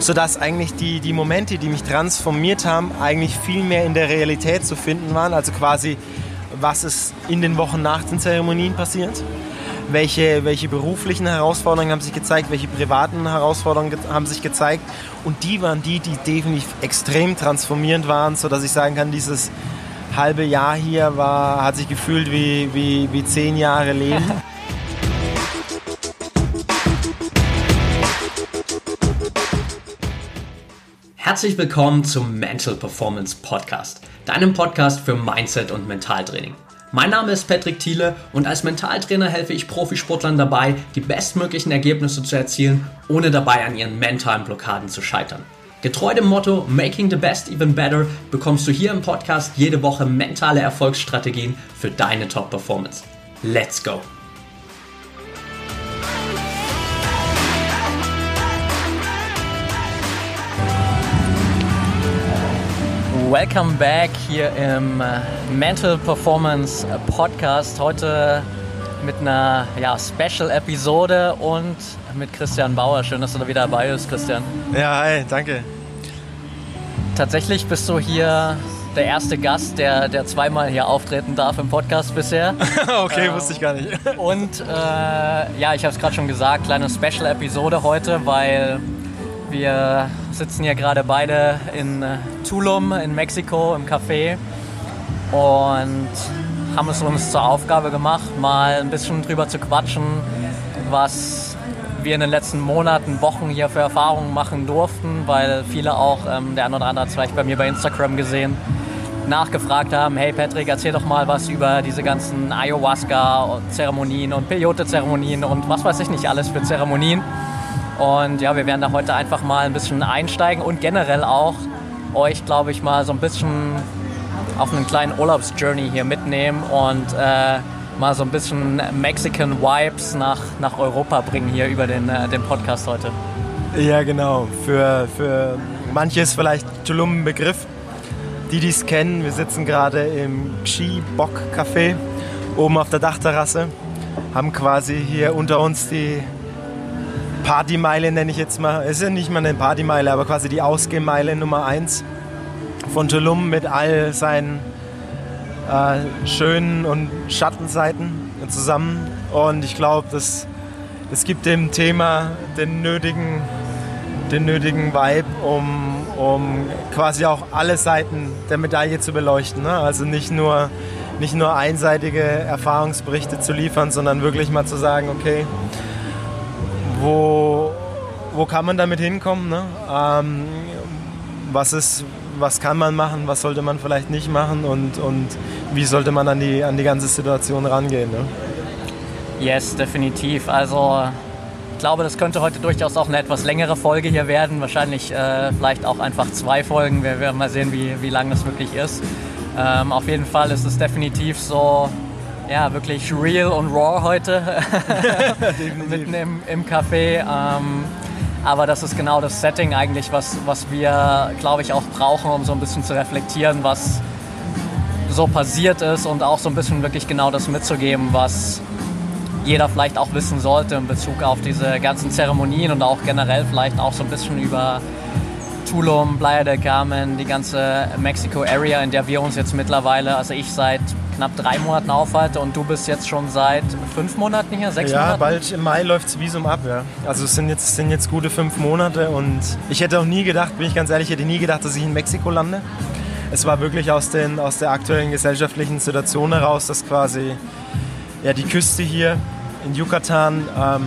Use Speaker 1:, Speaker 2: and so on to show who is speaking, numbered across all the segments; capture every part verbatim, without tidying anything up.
Speaker 1: sodass eigentlich die, die Momente, die mich transformiert haben, eigentlich viel mehr in der Realität zu finden waren. Also quasi, was ist in den Wochen nach den Zeremonien passiert, welche, welche beruflichen Herausforderungen haben sich gezeigt, welche privaten Herausforderungen ge- haben sich gezeigt. Und die waren die, die definitiv extrem transformierend waren, sodass ich sagen kann, dieses halbe Jahr hier war, hat sich gefühlt wie, wie, wie zehn Jahre Leben.
Speaker 2: Herzlich willkommen zum Mental Performance Podcast, deinem Podcast für Mindset und Mentaltraining. Mein Name ist Patrick Thiele und als Mentaltrainer helfe ich Profisportlern dabei, die bestmöglichen Ergebnisse zu erzielen, ohne dabei an ihren mentalen Blockaden zu scheitern. Getreu dem Motto Making the Best Even Better bekommst du hier im Podcast jede Woche mentale Erfolgsstrategien für deine Top-Performance. Let's go! Welcome back hier im Mental Performance Podcast. Heute mit einer ja, Special-Episode und mit Christian Bauer. Schön, dass du da wieder dabei bist, Christian.
Speaker 1: Ja, hi, danke.
Speaker 2: Tatsächlich bist du hier der erste Gast, der, der zweimal hier auftreten darf im Podcast bisher.
Speaker 1: Okay,
Speaker 2: ähm,
Speaker 1: wusste ich gar nicht.
Speaker 2: Und äh, ja, ich habe es gerade schon gesagt, kleine Special-Episode heute, weil wir sitzen hier gerade beide in Tulum in Mexiko im Café und haben es uns zur Aufgabe gemacht, mal ein bisschen drüber zu quatschen, was wir in den letzten Monaten, Wochen hier für Erfahrungen machen durften, weil viele auch, ähm, der eine oder andere hat es vielleicht bei mir bei Instagram gesehen, nachgefragt haben, hey Patrick, erzähl doch mal was über diese ganzen Ayahuasca-Zeremonien und Peyote-Zeremonien und was weiß ich nicht alles für Zeremonien. Und ja, wir werden da heute einfach mal ein bisschen einsteigen und generell auch euch, glaube ich, mal so ein bisschen auf einen kleinen Urlaubsjourney hier mitnehmen und äh, mal so ein bisschen Mexican Vibes nach, nach Europa bringen hier über den, äh, den Podcast heute.
Speaker 1: Ja, genau. Für, für manche ist vielleicht Tulum ein Begriff. Die, die es kennen, wir sitzen gerade im Xi Boc Café oben auf der Dachterrasse, haben quasi hier unter uns die Partymeile, nenne ich jetzt mal. Es ist ja nicht mal eine Partymeile, aber quasi die Ausgehmeile Nummer eins von Tulum mit all seinen äh, schönen und Schattenseiten zusammen. Und ich glaube, das, das gibt dem Thema den nötigen, den nötigen Vibe, um, um quasi auch alle Seiten der Medaille zu beleuchten. Ne? Also nicht nur, nicht nur einseitige Erfahrungsberichte zu liefern, sondern wirklich mal zu sagen, okay, Wo, wo kann man damit hinkommen? Ne? Ähm, was, ist, was kann man machen, was sollte man vielleicht nicht machen und, und wie sollte man an die, an die ganze Situation rangehen? Ne?
Speaker 2: Yes, definitiv. Also ich glaube, das könnte heute durchaus auch eine etwas längere Folge hier werden. Wahrscheinlich äh, vielleicht auch einfach zwei Folgen. Wir werden mal sehen, wie, wie lang das wirklich ist. Ähm, auf jeden Fall ist es definitiv so, ja, wirklich real und raw heute, mitten im, im Café. Ähm, aber das ist genau das Setting eigentlich, was, was wir, glaube ich, auch brauchen, um so ein bisschen zu reflektieren, was so passiert ist und auch so ein bisschen wirklich genau das mitzugeben, was jeder vielleicht auch wissen sollte in Bezug auf diese ganzen Zeremonien und auch generell vielleicht auch so ein bisschen über Tulum, Playa del Carmen, die ganze Mexiko-Area, in der wir uns jetzt mittlerweile, also ich seit knapp drei Monaten aufhalte und du bist jetzt schon seit fünf Monaten hier, sechs
Speaker 1: ja,
Speaker 2: Monaten?
Speaker 1: Ja, bald im Mai läuft das Visum ab, ja. Also es sind jetzt, sind jetzt gute fünf Monate und ich hätte auch nie gedacht, bin ich ganz ehrlich, ich hätte nie gedacht, dass ich in Mexiko lande. Es war wirklich aus, den, aus der aktuellen gesellschaftlichen Situation heraus, dass quasi ja, die Küste hier in Yucatan ähm,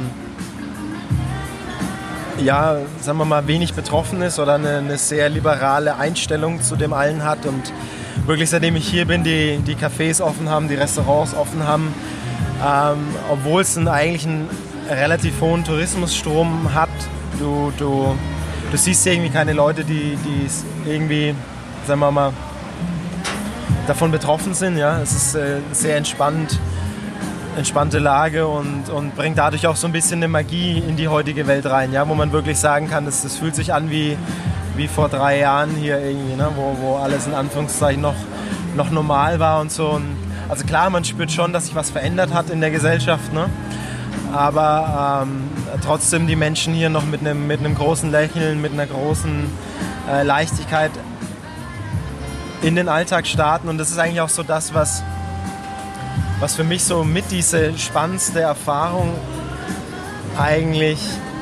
Speaker 1: ja, sagen wir mal, wenig betroffen ist oder eine, eine sehr liberale Einstellung zu dem allen hat und wirklich seitdem ich hier bin, die, die Cafés offen haben, die Restaurants offen haben, ähm, obwohl es einen, eigentlich einen relativ hohen Tourismusstrom hat, du, du, du siehst irgendwie keine Leute, die, die irgendwie, sagen wir mal, davon betroffen sind. Ja? Es ist äh, sehr entspannt, entspannte Lage und, und bringt dadurch auch so ein bisschen eine Magie in die heutige Welt rein, ja? Wo man wirklich sagen kann, das, das fühlt sich an wie, wie vor drei Jahren hier irgendwie, ne? wo, wo alles in Anführungszeichen noch, noch normal war und so. Und also klar, man spürt schon, dass sich was verändert hat in der Gesellschaft, ne? Aber ähm, trotzdem die Menschen hier noch mit einem, mit einem großen Lächeln, mit einer großen äh, Leichtigkeit in den Alltag starten. Und das ist eigentlich auch so das, was, was für mich so mit diese spannendste Erfahrung eigentlich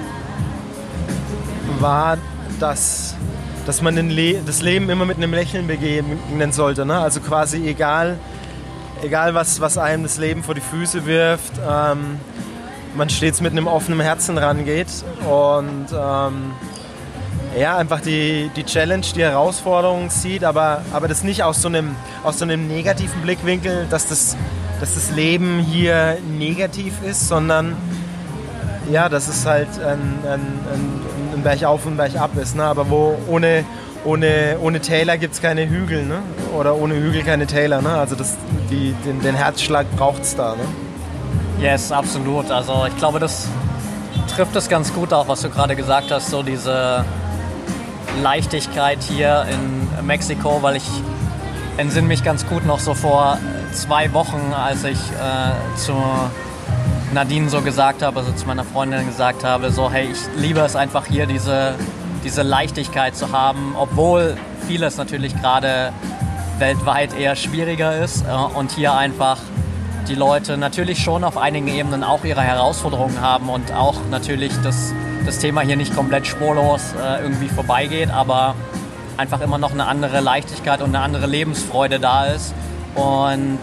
Speaker 1: war, dass, dass man den Le- das Leben immer mit einem Lächeln begegnen sollte. Ne? Also quasi egal, egal was, was einem das Leben vor die Füße wirft, ähm, man stets mit einem offenen Herzen rangeht und ähm, ja, einfach die, die Challenge, die Herausforderung sieht, aber, aber das nicht aus so einem, aus so einem negativen Blickwinkel, dass das, dass das Leben hier negativ ist, sondern ja, dass es halt ein, ein, ein, ein Bergauf und Bergab ist, ne? Aber wo ohne, ohne, ohne Täler gibt es keine Hügel, ne? Oder ohne Hügel keine Täler. Ne? Also das, die, den, den Herzschlag braucht es da. Ne?
Speaker 2: Yes, absolut. Also ich glaube, das trifft es ganz gut auch, was du gerade gesagt hast, so diese Leichtigkeit hier in Mexiko, weil ich entsinne mich ganz gut noch so vor zwei Wochen, als ich äh, zu Nadine so gesagt habe, also zu meiner Freundin gesagt habe, so hey, ich liebe es einfach hier, diese, diese Leichtigkeit zu haben, obwohl vieles natürlich gerade weltweit eher schwieriger ist äh, und hier einfach die Leute natürlich schon auf einigen Ebenen auch ihre Herausforderungen haben und auch natürlich das, das Thema hier nicht komplett spurlos äh, irgendwie vorbeigeht, aber einfach immer noch eine andere Leichtigkeit und eine andere Lebensfreude da ist und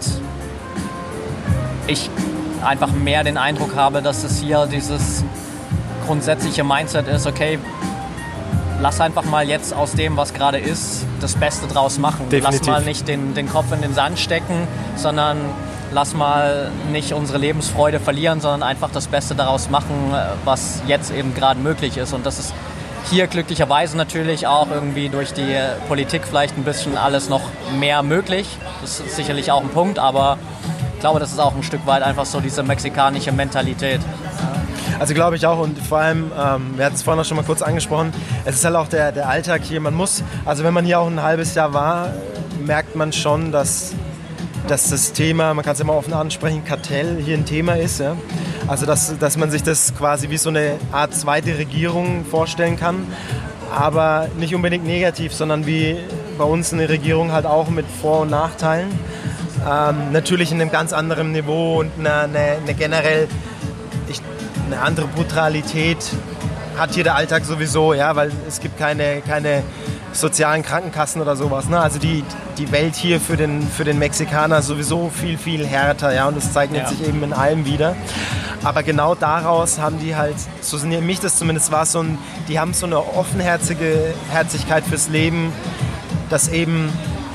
Speaker 2: ich einfach mehr den Eindruck habe, dass es hier dieses grundsätzliche Mindset ist, okay, lass einfach mal jetzt aus dem, was gerade ist, das Beste draus machen.
Speaker 1: Definitiv.
Speaker 2: Lass mal nicht den, den Kopf in den Sand stecken, sondern lass mal nicht unsere Lebensfreude verlieren, sondern einfach das Beste daraus machen, was jetzt eben gerade möglich ist. Und das ist hier glücklicherweise natürlich auch irgendwie durch die Politik vielleicht ein bisschen alles noch mehr möglich. Das ist sicherlich auch ein Punkt, aber ich glaube, das ist auch ein Stück weit einfach so diese mexikanische Mentalität.
Speaker 1: Also glaube ich auch und vor allem, ähm, wir hatten es vorhin auch schon mal kurz angesprochen, es ist halt auch der, der Alltag hier. Man muss, also wenn man hier auch ein halbes Jahr war, merkt man schon, dass, dass das Thema, man kann es immer offen ansprechen, Kartell hier ein Thema ist. Ja? Also dass, dass man sich das quasi wie so eine Art zweite Regierung vorstellen kann, aber nicht unbedingt negativ, sondern wie bei uns eine Regierung halt auch mit Vor- und Nachteilen. Ähm, natürlich in einem ganz anderen Niveau und eine, eine, eine generell ich, eine andere Brutalität hat hier der Alltag sowieso, ja, weil es gibt keine, keine sozialen Krankenkassen oder sowas. Ne? Also die, die Welt hier für den, für den Mexikaner sowieso viel, viel härter, ja, und das zeichnet ja. sich eben in allem wieder. Aber genau daraus haben die halt, so sind mich das zumindest war, so ein, die haben so eine offenherzige Herzigkeit fürs Leben, dass eben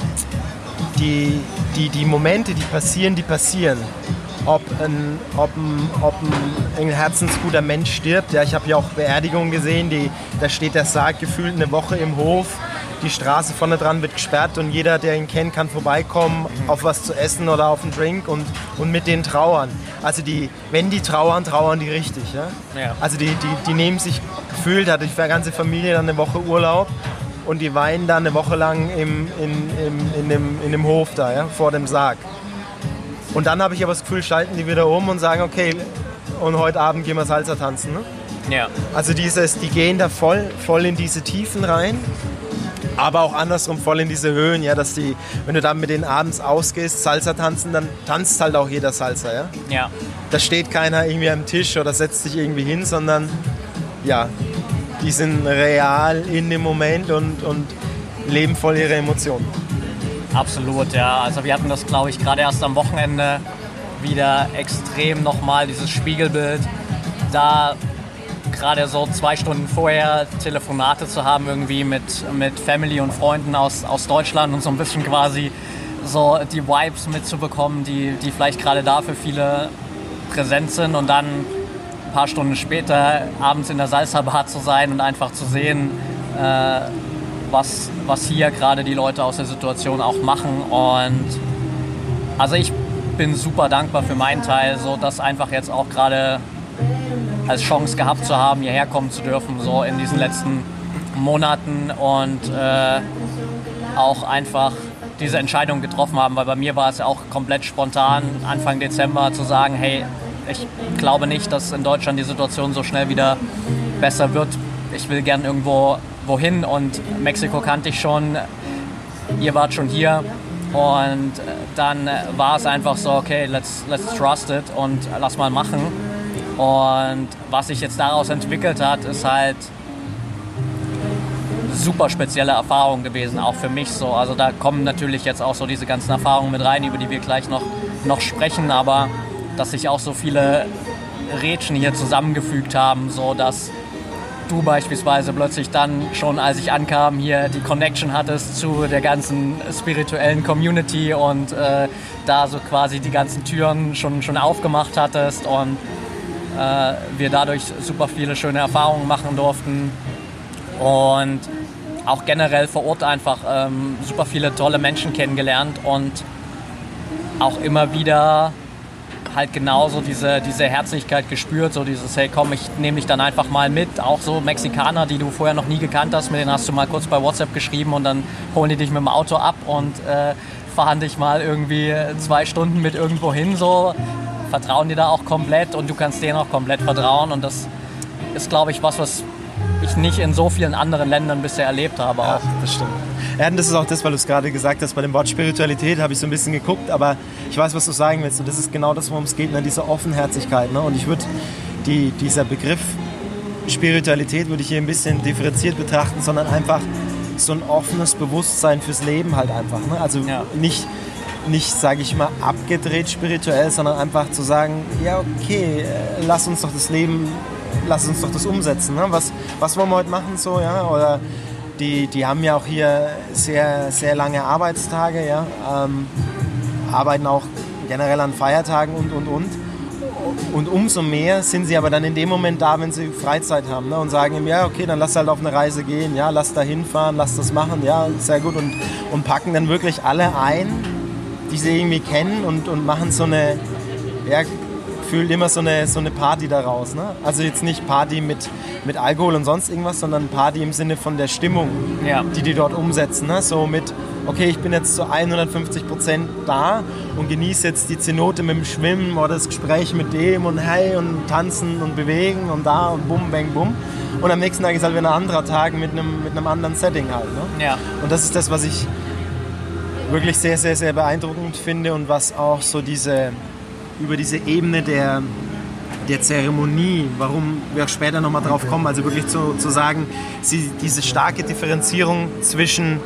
Speaker 1: die, die, die Momente, die passieren, die passieren. Ob ein, ob ein, ob ein, ein herzensguter Mensch stirbt. Ja, ich habe ja auch Beerdigungen gesehen, die, da steht der Sarg gefühlt eine Woche im Hof. Die Straße vorne dran wird gesperrt und jeder, der ihn kennt, kann vorbeikommen auf was zu essen oder auf einen Drink und, und mit denen trauern. Also die, wenn die trauern, trauern die richtig. Ja? Ja. Also die, die, die nehmen sich gefühlt, hat die ganze Familie dann eine Woche Urlaub und die weinen dann eine Woche lang im, in, im, in, dem, in dem Hof da, ja, vor dem Sarg. Und dann habe ich aber das Gefühl, schalten die wieder um und sagen, okay, und heute Abend gehen wir Salsa tanzen. Ne?
Speaker 2: Ja.
Speaker 1: Also dieses, die gehen da voll, voll in diese Tiefen rein, aber auch andersrum voll in diese Höhen, ja, dass die, wenn du dann mit denen abends ausgehst, Salsa tanzen, dann tanzt halt auch jeder Salsa, ja.
Speaker 2: Ja.
Speaker 1: Da steht keiner irgendwie am Tisch oder setzt sich irgendwie hin, sondern ja, die sind real in dem Moment und, und leben voll ihre Emotionen.
Speaker 2: Absolut, ja. Also wir hatten das, glaube ich, gerade erst am Wochenende wieder extrem nochmal, dieses Spiegelbild. Da gerade so zwei Stunden vorher Telefonate zu haben irgendwie mit, mit Family und Freunden aus, aus Deutschland und so ein bisschen quasi so die Vibes mitzubekommen, die, die vielleicht gerade da für viele präsent sind und dann ein paar Stunden später abends in der Salsa-Bar zu sein und einfach zu sehen, äh, was, was hier gerade die Leute aus der Situation auch machen. Und also ich bin super dankbar für meinen Teil, so das einfach jetzt auch gerade als Chance gehabt zu haben, hierher kommen zu dürfen, so in diesen letzten Monaten und äh, auch einfach diese Entscheidung getroffen haben, weil bei mir war es ja auch komplett spontan, Anfang Dezember zu sagen, hey, ich glaube nicht, dass in Deutschland die Situation so schnell wieder besser wird. Ich will gern irgendwo wohin und Mexiko kannte ich schon, ihr wart schon hier und dann war es einfach so, okay, let's, let's trust it und lass mal machen. Und was sich jetzt daraus entwickelt hat, ist halt super spezielle Erfahrung gewesen, auch für mich so. Also da kommen natürlich jetzt auch so diese ganzen Erfahrungen mit rein, über die wir gleich noch, noch sprechen, aber dass sich auch so viele Rädchen hier zusammengefügt haben, so dass du beispielsweise plötzlich dann schon, als ich ankam, hier die Connection hattest zu der ganzen spirituellen Community und äh, da so quasi die ganzen Türen schon, schon aufgemacht hattest und äh, wir dadurch super viele schöne Erfahrungen machen durften und auch generell vor Ort einfach ähm, super viele tolle Menschen kennengelernt und auch immer wieder halt genauso diese, diese Herzlichkeit gespürt, so dieses, hey komm, ich nehme dich dann einfach mal mit, auch so Mexikaner, die du vorher noch nie gekannt hast, mit denen hast du mal kurz bei WhatsApp geschrieben und dann holen die dich mit dem Auto ab und äh, fahren dich mal irgendwie zwei Stunden mit irgendwo hin, so, vertrauen dir da auch komplett und du kannst denen auch komplett vertrauen und das ist, glaube ich, was, was ich nicht in so vielen anderen Ländern bisher erlebt habe.
Speaker 1: Ja,
Speaker 2: auch.
Speaker 1: Das stimmt. Ja, und das ist auch das, weil du es gerade gesagt hast, bei dem Wort Spiritualität habe ich so ein bisschen geguckt, aber ich weiß, was du sagen willst und das ist genau das, worum es geht, ne? Diese Offenherzigkeit. Ne? Und ich würde die, dieser Begriff Spiritualität würde ich hier ein bisschen differenziert betrachten, sondern einfach so ein offenes Bewusstsein fürs Leben halt einfach. Ne? Also ja. nicht, nicht sage ich mal, abgedreht spirituell, sondern einfach zu sagen, ja okay, lass uns doch das Leben, lass uns doch das umsetzen. Ne? Was, was wollen wir heute machen so, ja? Oder Die, die haben ja auch hier sehr, sehr lange Arbeitstage, ja, ähm, arbeiten auch generell an Feiertagen und, und, und. Und umso mehr sind sie aber dann in dem Moment da, wenn sie Freizeit haben, ne, und sagen ihm, ja, okay, dann lass halt auf eine Reise gehen, ja, lass da hinfahren, lass das machen, ja, sehr gut. Und, und packen dann wirklich alle ein, die sie irgendwie kennen und, und machen so eine, ja, fühlt immer so eine, so eine Party daraus. Ne? Also jetzt nicht Party mit, mit Alkohol und sonst irgendwas, sondern Party im Sinne von der Stimmung, ja. die die dort umsetzen. Ne? So mit, okay, ich bin jetzt zu hundertfünfzig Prozent da und genieße jetzt die Zenote mit dem Schwimmen oder das Gespräch mit dem und hey und tanzen und bewegen und da und bum, bang, bum. Und am nächsten Tag ist halt wieder ein anderer Tag mit einem, mit einem anderen Setting halt. Ne? Ja. Und das ist das, was ich wirklich sehr, sehr, sehr beeindruckend finde und was auch so diese über diese Ebene der, der Zeremonie, warum wir auch später nochmal drauf kommen, also wirklich zu, zu sagen, sie, diese starke Differenzierung zwischen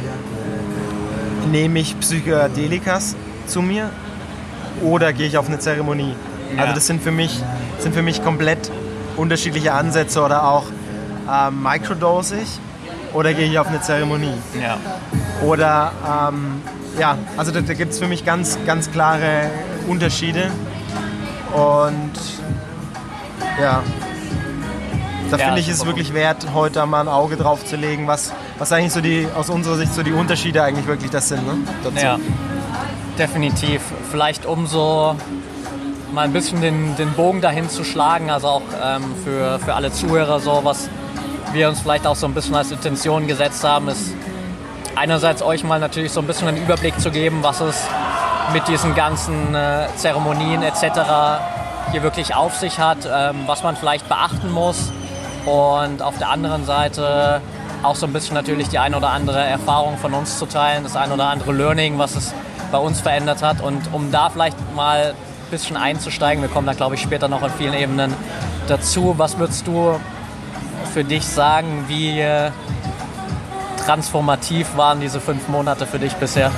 Speaker 1: nehme ich Psychedelikas zu mir oder gehe ich auf eine Zeremonie. Ja. Also das sind für mich, sind für mich komplett unterschiedliche Ansätze oder auch äh, microdosig oder gehe ich auf eine Zeremonie. Ja. Oder ähm, ja, also da, da gibt es für mich ganz, ganz klare Unterschiede und ja, da ja, finde ich es wirklich wert, heute mal ein Auge drauf zu legen, was, was eigentlich so die, aus unserer Sicht so die Unterschiede eigentlich wirklich das sind. Ne? Dazu.
Speaker 2: Ja, definitiv. Vielleicht um so mal ein bisschen den, den Bogen dahin zu schlagen, also auch ähm, für, für alle Zuhörer so, was wir uns vielleicht auch so ein bisschen als Intention gesetzt haben, ist einerseits euch mal natürlich so ein bisschen einen Überblick zu geben, was es mit diesen ganzen äh, Zeremonien et cetera hier wirklich auf sich hat, ähm, was man vielleicht beachten muss und auf der anderen Seite auch so ein bisschen natürlich die ein oder andere Erfahrung von uns zu teilen, das ein oder andere Learning, was es bei uns verändert hat und um da vielleicht mal ein bisschen einzusteigen, wir kommen da glaube ich später noch in vielen Ebenen dazu, was würdest du für dich sagen, wie äh, transformativ waren diese fünf Monate für dich bisher?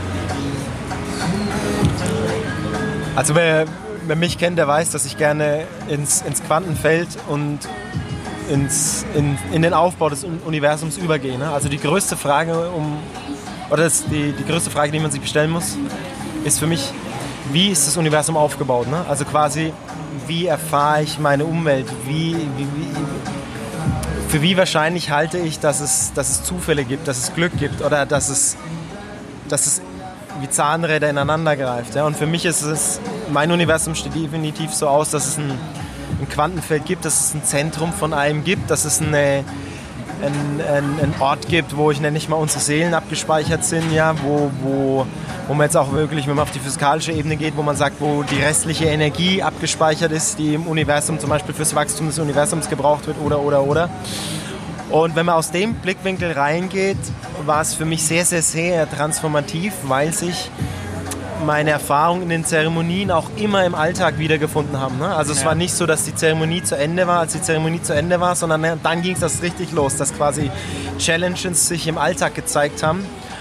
Speaker 1: Also wer, wer mich kennt, der weiß, dass ich gerne ins, ins Quantenfeld und ins, in, in den Aufbau des Universums übergehe. Ne? Also die größte Frage, um, oder das, die, die größte Frage, die man sich stellen muss, ist für mich, wie ist das Universum aufgebaut? Ne? Also quasi, wie erfahre ich meine Umwelt? Wie, wie, wie, für wie wahrscheinlich halte ich, dass es, dass es Zufälle gibt, dass es Glück gibt oder dass es, dass es wie Zahnräder ineinander greift. Ja? Und für mich ist es, mein Universum steht definitiv so aus, dass es ein, ein Quantenfeld gibt, dass es ein Zentrum von allem gibt, dass es eine, einen, einen, einen Ort gibt, wo ich nenne ich mal unsere Seelen abgespeichert sind, ja, wo, wo, wo man jetzt auch wirklich, wenn man auf die physikalische Ebene geht, wo man sagt, wo die restliche Energie abgespeichert ist, die im Universum zum Beispiel fürs Wachstum des Universums gebraucht wird oder, oder, oder. Und wenn man aus dem Blickwinkel reingeht, war es für mich sehr, sehr, sehr transformativ, weil sich meine Erfahrungen in den Zeremonien auch immer im Alltag wiedergefunden haben. Ne? Also es ja. war nicht so, dass die Zeremonie zu Ende war, als die Zeremonie zu Ende war, sondern dann ging es das richtig los, dass quasi Challenges sich im Alltag gezeigt haben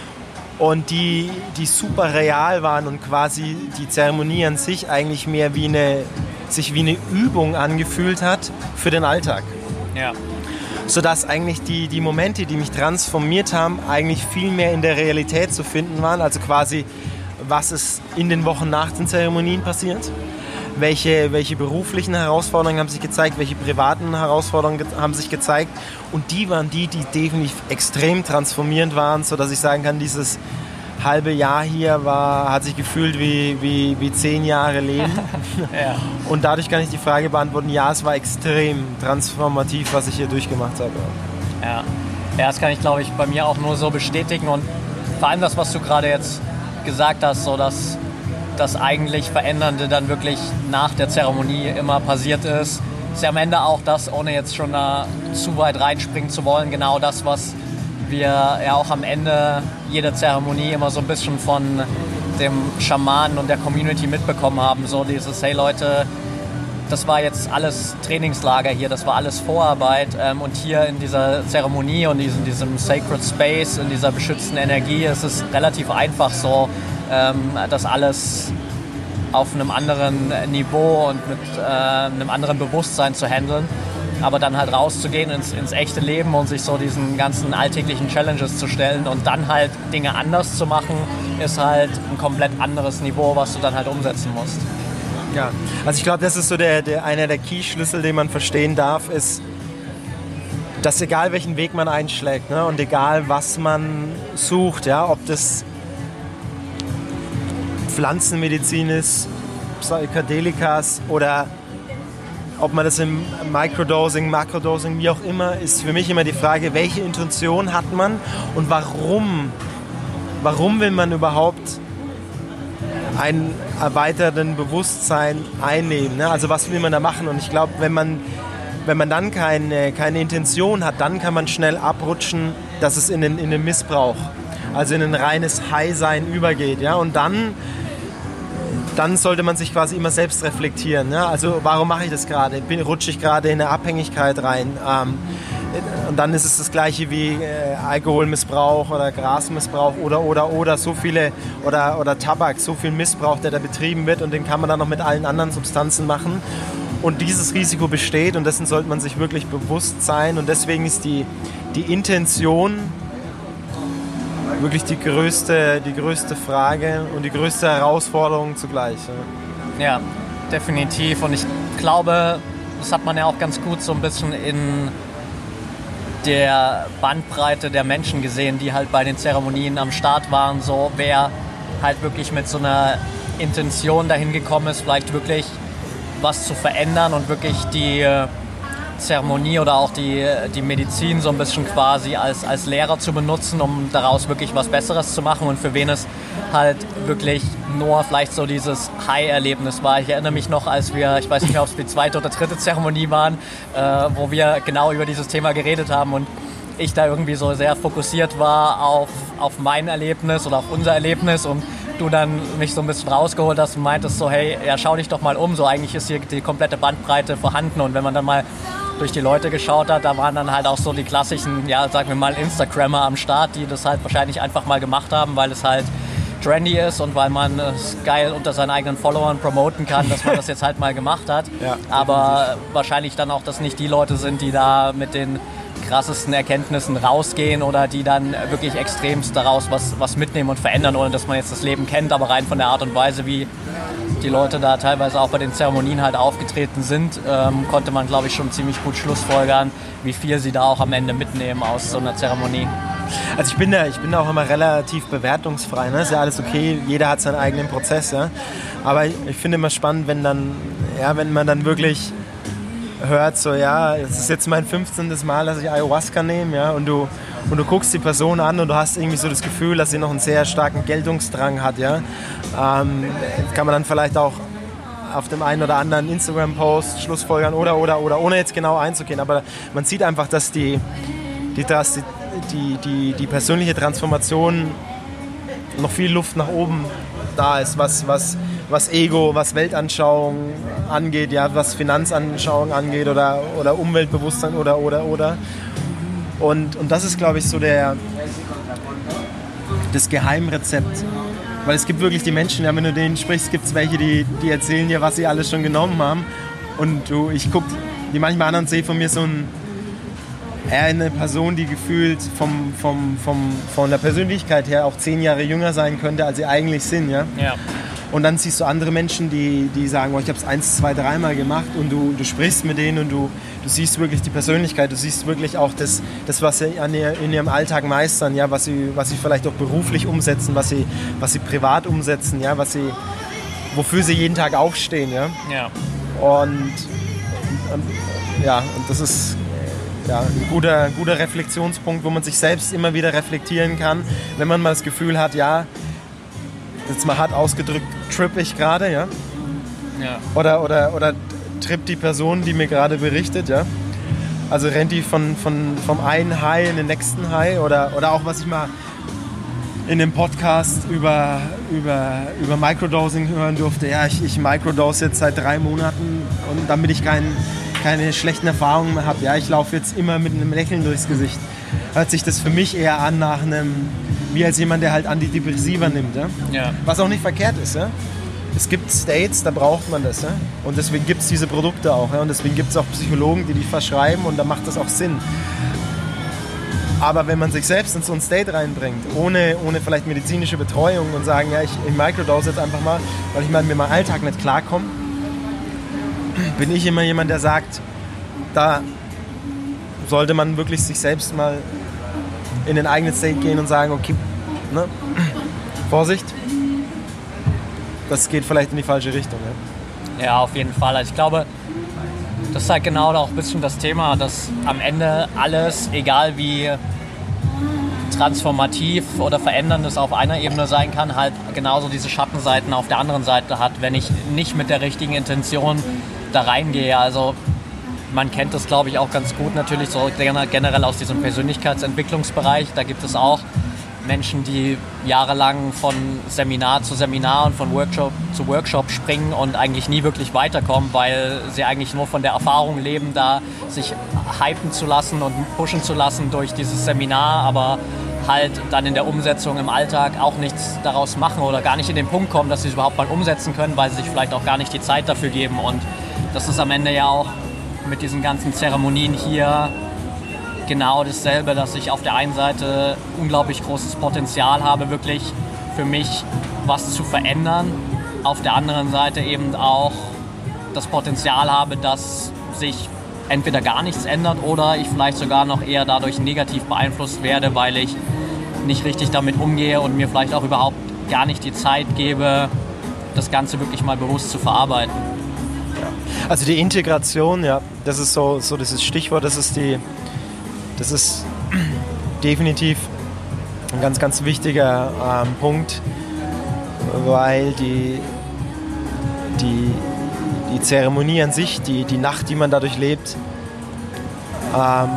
Speaker 1: und die, die super real waren und quasi die Zeremonie an sich eigentlich mehr wie eine, sich wie eine Übung angefühlt hat für den Alltag.
Speaker 2: Ja.
Speaker 1: Sodass eigentlich die, die Momente, die mich transformiert haben, eigentlich viel mehr in der Realität zu finden waren, also quasi was ist in den Wochen nach den Zeremonien passiert, welche, welche beruflichen Herausforderungen haben sich gezeigt, welche privaten Herausforderungen ge- haben sich gezeigt und die waren die, die definitiv extrem transformierend waren, sodass ich sagen kann, dieses halbe Jahr hier war, hat sich gefühlt wie, wie, wie zehn Jahre Leben. Ja. Und dadurch kann ich die Frage beantworten, ja, es war extrem transformativ, was ich hier durchgemacht habe.
Speaker 2: Ja, ja das kann ich, glaube ich, bei mir auch nur so bestätigen und vor allem das, was du gerade jetzt gesagt hast, so dass das eigentlich Verändernde dann wirklich nach der Zeremonie immer passiert ist, ist ja am Ende auch das, ohne jetzt schon da zu weit reinspringen zu wollen, genau das, was wir ja auch am Ende jeder Zeremonie immer so ein bisschen von dem Schamanen und der Community mitbekommen haben, so dieses, hey Leute, das war jetzt alles Trainingslager hier, das war alles Vorarbeit ähm, und hier in dieser Zeremonie und in diesem Sacred Space, in dieser beschützten Energie, ist es relativ einfach so, ähm, das alles auf einem anderen Niveau und mit äh, einem anderen Bewusstsein zu handeln, aber dann halt rauszugehen ins, ins echte Leben und sich so diesen ganzen alltäglichen Challenges zu stellen und dann halt Dinge anders zu machen, ist halt ein komplett anderes Niveau, was du dann halt umsetzen musst.
Speaker 1: Ja, also ich glaube, das ist so der, der, einer der Key-Schlüssel, den man verstehen darf, ist, dass egal welchen Weg man einschlägt, ne, und egal was man sucht, ja, ob das Pflanzenmedizin ist, Psychedelikas oder ob man das im Microdosing, Makrodosing, wie auch immer, ist für mich immer die Frage, welche Intention hat man und warum, warum will man überhaupt einen erweiterten Bewusstsein einnehmen, ne? Also was will man da machen? Und ich glaube, wenn man, wenn man dann keine, keine Intention hat, dann kann man schnell abrutschen, dass es in den, in den Missbrauch, also in ein reines High-Sein übergeht. Ja? Und dann, dann sollte man sich quasi immer selbst reflektieren. Ne? Also warum mache ich das gerade? Rutsche ich gerade in eine Abhängigkeit rein? Ähm, Und dann ist es das Gleiche wie äh, Alkoholmissbrauch oder Grasmissbrauch oder, oder, oder so viele, oder, oder Tabak, so viel Missbrauch, der da betrieben wird und den kann man dann noch mit allen anderen Substanzen machen. Und dieses Risiko besteht und dessen sollte man sich wirklich bewusst sein und deswegen ist die, die Intention wirklich die größte, die größte Frage und die größte Herausforderung zugleich.
Speaker 2: Ja. Ja, definitiv und ich glaube, das hat man ja auch ganz gut so ein bisschen in der Bandbreite der Menschen gesehen, die halt bei den Zeremonien am Start waren, so wer halt wirklich mit so einer Intention dahin gekommen ist, vielleicht wirklich was zu verändern und wirklich die Zeremonie oder auch die, die Medizin so ein bisschen quasi als, als Lehrer zu benutzen, um daraus wirklich was Besseres zu machen und für wen es halt wirklich nur vielleicht so dieses High-Erlebnis war. Ich erinnere mich noch, als wir, ich weiß nicht mehr, ob es die zweite oder dritte Zeremonie waren, äh, wo wir genau über dieses Thema geredet haben und ich da irgendwie so sehr fokussiert war auf, auf mein Erlebnis oder auf unser Erlebnis und du dann mich so ein bisschen rausgeholt hast und meintest so, hey, ja, schau dich doch mal um, so eigentlich ist hier die komplette Bandbreite vorhanden und wenn man dann mal durch die Leute geschaut hat, da waren dann halt auch so die klassischen, ja, sagen wir mal Instagrammer am Start, die das halt wahrscheinlich einfach mal gemacht haben, weil es halt trendy ist und weil man es geil unter seinen eigenen Followern promoten kann, dass man das jetzt halt mal gemacht hat. Ja, aber wahrscheinlich dann auch, dass nicht die Leute sind, die da mit den krassesten Erkenntnissen rausgehen oder die dann wirklich extremst daraus was, was mitnehmen und verändern, ohne dass man jetzt das Leben kennt, aber rein von der Art und Weise, wie die Leute da teilweise auch bei den Zeremonien halt aufgetreten sind, ähm, konnte man, glaube ich, schon ziemlich gut schlussfolgern, wie viel sie da auch am Ende mitnehmen aus so einer Zeremonie.
Speaker 1: Also ich bin da, ich bin da auch immer relativ bewertungsfrei, ne? Ist ja alles okay, jeder hat seinen eigenen Prozess, ja? Aber ich, ich finde immer spannend, wenn dann, ja, wenn man dann wirklich hört, so ja, es ist jetzt mein fünfzehntes Mal, dass ich Ayahuasca nehme, ja, und du, und du guckst die Person an und du hast irgendwie so das Gefühl, dass sie noch einen sehr starken Geltungsdrang hat, ja. Ähm, kann man dann vielleicht auch auf dem einen oder anderen Instagram-Post schlussfolgern oder, oder, oder, ohne jetzt genau einzugehen, aber man sieht einfach, dass die, die, dass die, die, die persönliche Transformation noch viel Luft nach oben da ist, was, was, was Ego, was Weltanschauung angeht, ja, was Finanzanschauung angeht oder, oder Umweltbewusstsein oder, oder, oder. Und, und das ist, glaube ich, so der, das Geheimrezept. Weil es gibt wirklich die Menschen, ja, wenn du denen sprichst, gibt es welche, die, die erzählen dir, was sie alles schon genommen haben. Und du, ich gucke die manchmal an und sehe von mir so ein, eher eine Person, die gefühlt vom, vom, vom, von der Persönlichkeit her auch zehn Jahre jünger sein könnte, als sie eigentlich sind. Ja?
Speaker 2: Ja.
Speaker 1: Und dann siehst du andere Menschen, die, die sagen, oh, ich habe es eins, zwei, dreimal gemacht und du, du sprichst mit denen und du, du siehst wirklich die Persönlichkeit, du siehst wirklich auch das, das was sie an ihr, in ihrem Alltag meistern, ja, was sie, was sie vielleicht auch beruflich umsetzen, was sie, was sie privat umsetzen, ja, was sie, wofür sie jeden Tag aufstehen. Ja?
Speaker 2: Ja.
Speaker 1: Und, und, ja, und das ist ja, ein guter, guter Reflexionspunkt, wo man sich selbst immer wieder reflektieren kann, wenn man mal das Gefühl hat, ja, jetzt mal hart ausgedrückt, tripp ich gerade, ja?
Speaker 2: Ja.
Speaker 1: Oder, oder, oder trippt die Person, die mir gerade berichtet, ja? Also rennt die von, von, vom einen High in den nächsten High oder, oder auch, was ich mal in dem Podcast über, über, über Microdosing hören durfte, ja, ich, ich microdose jetzt seit drei Monaten und damit ich kein, keine schlechten Erfahrungen mehr habe, ja, ich laufe jetzt immer mit einem Lächeln durchs Gesicht. Hört sich das für mich eher an nach einem, wie als jemand, der halt Antidepressiva nimmt. Ja?
Speaker 2: Ja.
Speaker 1: Was auch nicht verkehrt ist. Ja? Es gibt States, da braucht man das. Ja? Und deswegen gibt es diese Produkte auch. Ja? Und deswegen gibt es auch Psychologen, die die verschreiben und da macht das auch Sinn. Aber wenn man sich selbst in so ein State reinbringt, ohne, ohne vielleicht medizinische Betreuung und sagen, ja, ich, ich microdose jetzt einfach mal, weil ich mal mit meinem Alltag nicht klarkomme, bin ich immer jemand, der sagt, da sollte man wirklich sich selbst mal in den eigenen State gehen und sagen, okay, ne? Vorsicht, das geht vielleicht in die falsche Richtung. Ja,
Speaker 2: Ja, auf jeden Fall. Also ich glaube, das ist halt genau auch ein bisschen das Thema, dass am Ende alles, egal wie transformativ oder verändernd es auf einer Ebene sein kann, halt genauso diese Schattenseiten auf der anderen Seite hat, wenn ich nicht mit der richtigen Intention da reingehe. Also man kennt das, glaube ich, auch ganz gut natürlich so generell aus diesem Persönlichkeitsentwicklungsbereich. Da gibt es auch Menschen, die jahrelang von Seminar zu Seminar und von Workshop zu Workshop springen und eigentlich nie wirklich weiterkommen, weil sie eigentlich nur von der Erfahrung leben, da sich hypen zu lassen und pushen zu lassen durch dieses Seminar, aber halt dann in der Umsetzung im Alltag auch nichts daraus machen oder gar nicht in den Punkt kommen, dass sie es überhaupt mal umsetzen können, weil sie sich vielleicht auch gar nicht die Zeit dafür geben. Und das ist am Ende ja auch mit diesen ganzen Zeremonien hier genau dasselbe, dass ich auf der einen Seite unglaublich großes Potenzial habe, wirklich für mich was zu verändern. Auf der anderen Seite eben auch das Potenzial habe, dass sich entweder gar nichts ändert oder ich vielleicht sogar noch eher dadurch negativ beeinflusst werde, weil ich nicht richtig damit umgehe und mir vielleicht auch überhaupt gar nicht die Zeit gebe, das Ganze wirklich mal bewusst zu verarbeiten.
Speaker 1: Also die Integration, ja, das ist so, so dieses Stichwort, das ist die, das ist definitiv ein ganz, ganz wichtiger ähm, Punkt, weil die, die, die Zeremonie an sich, die, die Nacht, die man dadurch lebt, ähm,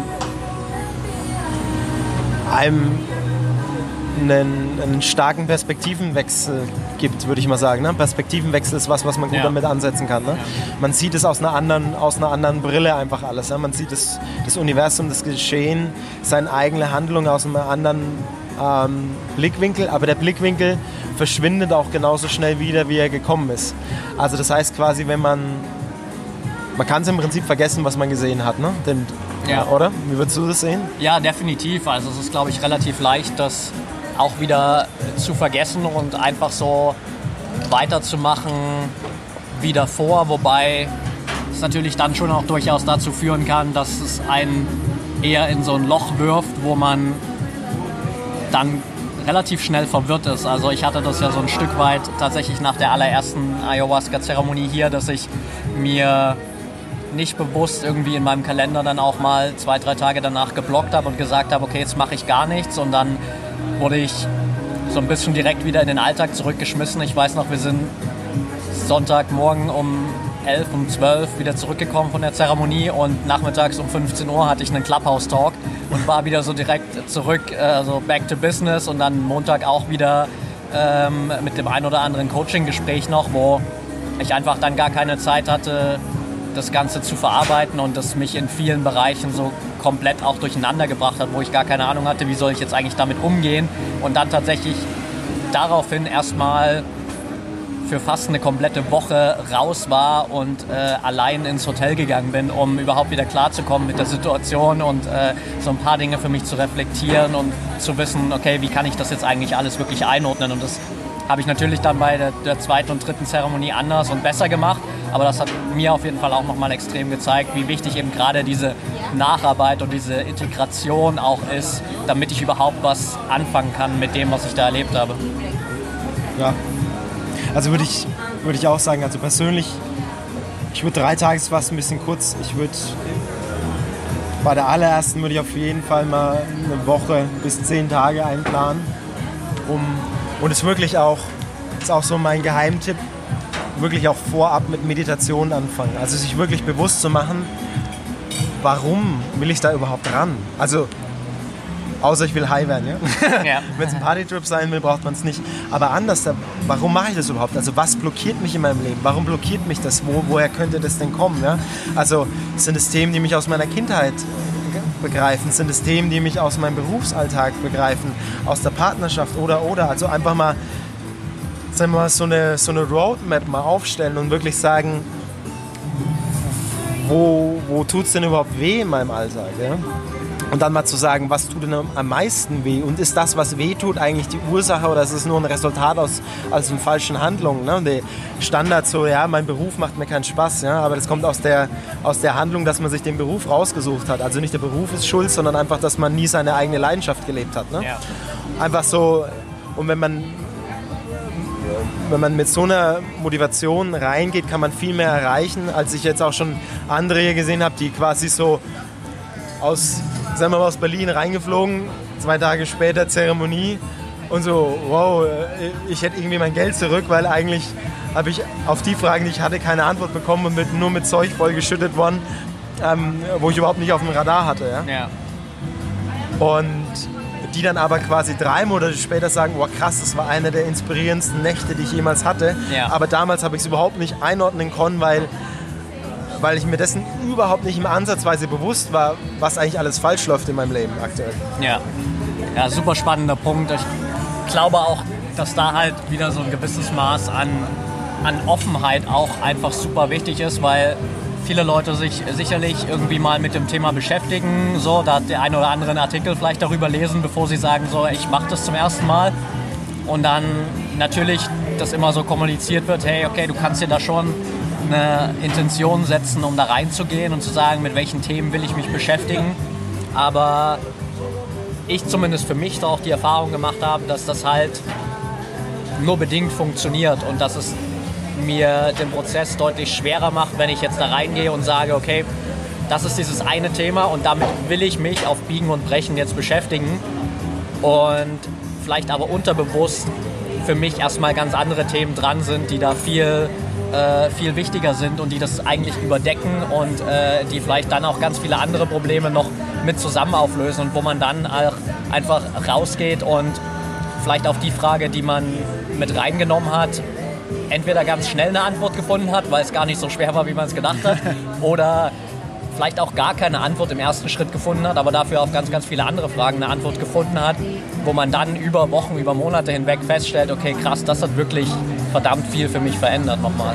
Speaker 1: einem einen, einen starken Perspektivenwechsel gibt, würde ich mal sagen. Ne? Perspektivenwechsel ist was, was man gut ja. damit ansetzen kann. Ne? Ja. Man sieht es aus einer anderen, aus einer anderen Brille einfach alles. Ne? Man sieht das, das Universum, das Geschehen, seine eigene Handlung aus einem anderen ähm, Blickwinkel, aber der Blickwinkel verschwindet auch genauso schnell wieder, wie er gekommen ist. Also das heißt quasi, wenn man man kann es im Prinzip vergessen, was man gesehen hat, ne? Denn,
Speaker 2: ja.
Speaker 1: Oder? Wie würdest du das sehen?
Speaker 2: Ja, definitiv. Also es ist, glaube ich, relativ leicht, das auch wieder zu vergessen und einfach so weiterzumachen wie davor, wobei es natürlich dann schon auch durchaus dazu führen kann, dass es einen eher in so ein Loch wirft, wo man dann relativ schnell verwirrt ist. Also ich hatte das ja so ein Stück weit tatsächlich nach der allerersten Ayahuasca-Zeremonie hier, dass ich mir nicht bewusst irgendwie in meinem Kalender dann auch mal zwei, drei Tage danach geblockt habe und gesagt habe, okay, jetzt mache ich gar nichts. Und dann wurde ich so ein bisschen direkt wieder in den Alltag zurückgeschmissen. Ich weiß noch, wir sind Sonntagmorgen um elf, um zwölf wieder zurückgekommen von der Zeremonie und nachmittags um fünfzehn Uhr hatte ich einen Clubhouse-Talk und war wieder so direkt zurück, also back to business, und dann Montag auch wieder ähm, mit dem ein oder anderen Coaching-Gespräch noch, wo ich einfach dann gar keine Zeit hatte, das Ganze zu verarbeiten und das mich in vielen Bereichen so komplett auch durcheinander gebracht hat, wo ich gar keine Ahnung hatte, wie soll ich jetzt eigentlich damit umgehen, und dann tatsächlich daraufhin erstmal für fast eine komplette Woche raus war und äh, allein ins Hotel gegangen bin, um überhaupt wieder klarzukommen mit der Situation und äh, so ein paar Dinge für mich zu reflektieren und zu wissen, okay, wie kann ich das jetzt eigentlich alles wirklich einordnen, und das habe ich natürlich dann bei der, der zweiten und dritten Zeremonie anders und besser gemacht, aber das hat mir auf jeden Fall auch nochmal extrem gezeigt, wie wichtig eben gerade diese Nacharbeit und diese Integration auch ist, damit ich überhaupt was anfangen kann mit dem, was ich da erlebt habe.
Speaker 1: Ja. Also würde ich, würde ich auch sagen, also persönlich, ich würde drei Tage ist fast ein bisschen kurz. Ich würde, bei der allerersten würde ich auf jeden Fall mal eine Woche bis zehn Tage einplanen. Um, und es wirklich auch, ist auch so mein Geheimtipp, wirklich auch vorab mit Meditation anfangen. Also sich wirklich bewusst zu machen, warum will ich da überhaupt ran? Also außer ich will high werden, ja? Ja. Wenn es ein Partytrip sein will, braucht man es nicht. Aber anders, warum mache ich das überhaupt? Also was blockiert mich in meinem Leben? Warum blockiert mich das? Wo, woher könnte das denn kommen? Ja? Also sind es Themen, die mich aus meiner Kindheit begreifen? Sind es Themen, die mich aus meinem Berufsalltag begreifen? Aus der Partnerschaft oder, oder? Also einfach mal, sagen wir mal, so eine, so eine Roadmap mal aufstellen und wirklich sagen, wo, wo tut es denn überhaupt weh in meinem Alltag? Ja? Und dann mal zu sagen, was tut denn am meisten weh? Und ist das, was weh tut, eigentlich die Ursache oder ist es nur ein Resultat aus, aus den falschen Handlungen? Ne? Der Standard so, ja, mein Beruf macht mir keinen Spaß, ja? Aber das kommt aus der, aus der Handlung, dass man sich den Beruf rausgesucht hat. Also nicht der Beruf ist schuld, sondern einfach, dass man nie seine eigene Leidenschaft gelebt hat. Ne? Ja. Einfach so, und wenn man, wenn man mit so einer Motivation reingeht, kann man viel mehr erreichen, als ich jetzt auch schon andere hier gesehen habe, die quasi so aus, sagen wir mal, aus Berlin reingeflogen, zwei Tage später Zeremonie und so, wow, ich hätte irgendwie mein Geld zurück, weil eigentlich habe ich auf die Fragen, die ich hatte, keine Antwort bekommen und mit, nur mit Zeug vollgeschüttet worden, ähm, wo ich überhaupt nicht auf dem Radar hatte. Ja? Ja. Und die dann aber quasi drei Monate später sagen, oh krass, das war eine der inspirierendsten Nächte, die ich jemals hatte, ja. Aber damals habe ich es überhaupt nicht einordnen können, weil weil ich mir dessen überhaupt nicht im Ansatzweise bewusst war, was eigentlich alles falsch läuft in meinem Leben aktuell.
Speaker 2: Ja, ja, super spannender Punkt. Ich glaube auch, dass da halt wieder so ein gewisses Maß an, an Offenheit auch einfach super wichtig ist, weil viele Leute sich sicherlich irgendwie mal mit dem Thema beschäftigen, so, da der ein oder andere einen Artikel vielleicht darüber lesen, bevor sie sagen, so, ich mache das zum ersten Mal. Und dann natürlich, dass immer so kommuniziert wird, hey, okay, du kannst dir da schon eine Intention setzen, um da reinzugehen und zu sagen, mit welchen Themen will ich mich beschäftigen. Aber ich zumindest für mich da auch die Erfahrung gemacht habe, dass das halt nur bedingt funktioniert und dass es mir den Prozess deutlich schwerer macht, wenn ich jetzt da reingehe und sage, okay, das ist dieses eine Thema und damit will ich mich auf Biegen und Brechen jetzt beschäftigen und vielleicht aber unterbewusst für mich erstmal ganz andere Themen dran sind, die da viel Äh, viel wichtiger sind und die das eigentlich überdecken und äh, die vielleicht dann auch ganz viele andere Probleme noch mit zusammen auflösen und wo man dann auch einfach rausgeht und vielleicht auf die Frage, die man mit reingenommen hat, entweder ganz schnell eine Antwort gefunden hat, weil es gar nicht so schwer war, wie man es gedacht hat, oder vielleicht auch gar keine Antwort im ersten Schritt gefunden hat, aber dafür auf ganz, ganz viele andere Fragen eine Antwort gefunden hat, wo man dann über Wochen, über Monate hinweg feststellt, okay, krass, das hat wirklich verdammt viel für mich verändert nochmal.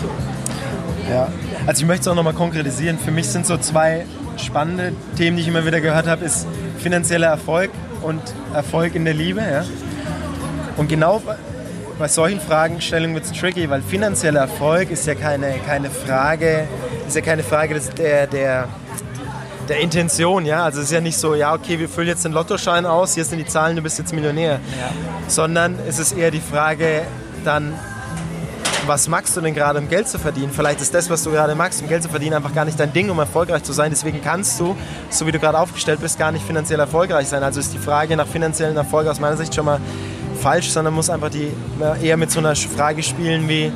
Speaker 1: Ja, also ich möchte es auch nochmal konkretisieren. Für mich sind so zwei spannende Themen, die ich immer wieder gehört habe, ist finanzieller Erfolg und Erfolg in der Liebe. Ja? Und genau bei solchen Fragestellungen wird es tricky, weil finanzieller Erfolg ist ja keine, keine Frage, ist ja keine Frage des, der, der, der Intention, ja. Also es ist ja nicht so, ja okay, wir füllen jetzt den Lottoschein aus, hier sind die Zahlen, du bist jetzt Millionär. Ja. Sondern es ist eher die Frage dann, was magst du denn gerade, um Geld zu verdienen? Vielleicht ist das, was du gerade magst, um Geld zu verdienen, einfach gar nicht dein Ding, um erfolgreich zu sein. Deswegen kannst du, so wie du gerade aufgestellt bist, gar nicht finanziell erfolgreich sein. Also ist die Frage nach finanziellen Erfolg aus meiner Sicht schon mal falsch, sondern muss einfach die, eher mit so einer Frage spielen wie,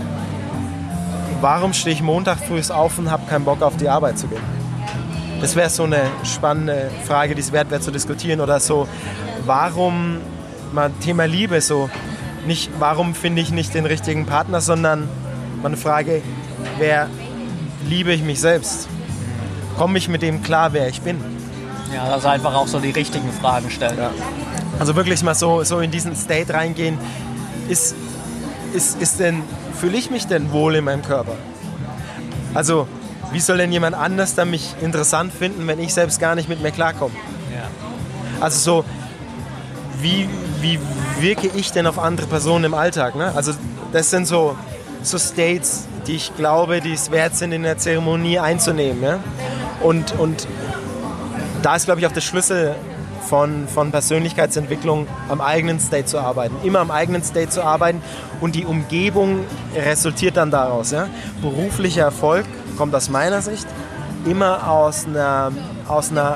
Speaker 1: warum stehe ich Montag früh auf und habe keinen Bock, auf die Arbeit zu gehen? Das wäre so eine spannende Frage, die es wert wäre zu diskutieren. Oder so, warum, mal Thema Liebe, so nicht, warum finde ich nicht den richtigen Partner, sondern mal eine Frage, wer liebe ich mich selbst? Komme ich mit dem klar, wer ich bin?
Speaker 2: Ja, also einfach auch so die richtigen Fragen stellen.
Speaker 1: Ja. Also wirklich mal so, so in diesen State reingehen, ist, ist, ist denn, fühle ich mich denn wohl in meinem Körper? Also, wie soll denn jemand anders dann mich interessant finden, wenn ich selbst gar nicht mit mir klarkomme?
Speaker 2: Ja.
Speaker 1: Also so, wie, wie wirke ich denn auf andere Personen im Alltag? Ne? Also das sind so, so States, die ich glaube, die es wert sind, in der Zeremonie einzunehmen. Ja? Und, und da ist, glaube ich, auch der Schlüssel von, von Persönlichkeitsentwicklung, am eigenen State zu arbeiten. Immer am eigenen State zu arbeiten und die Umgebung resultiert dann daraus. Ja? Beruflicher Erfolg kommt aus meiner Sicht immer aus einer, aus einer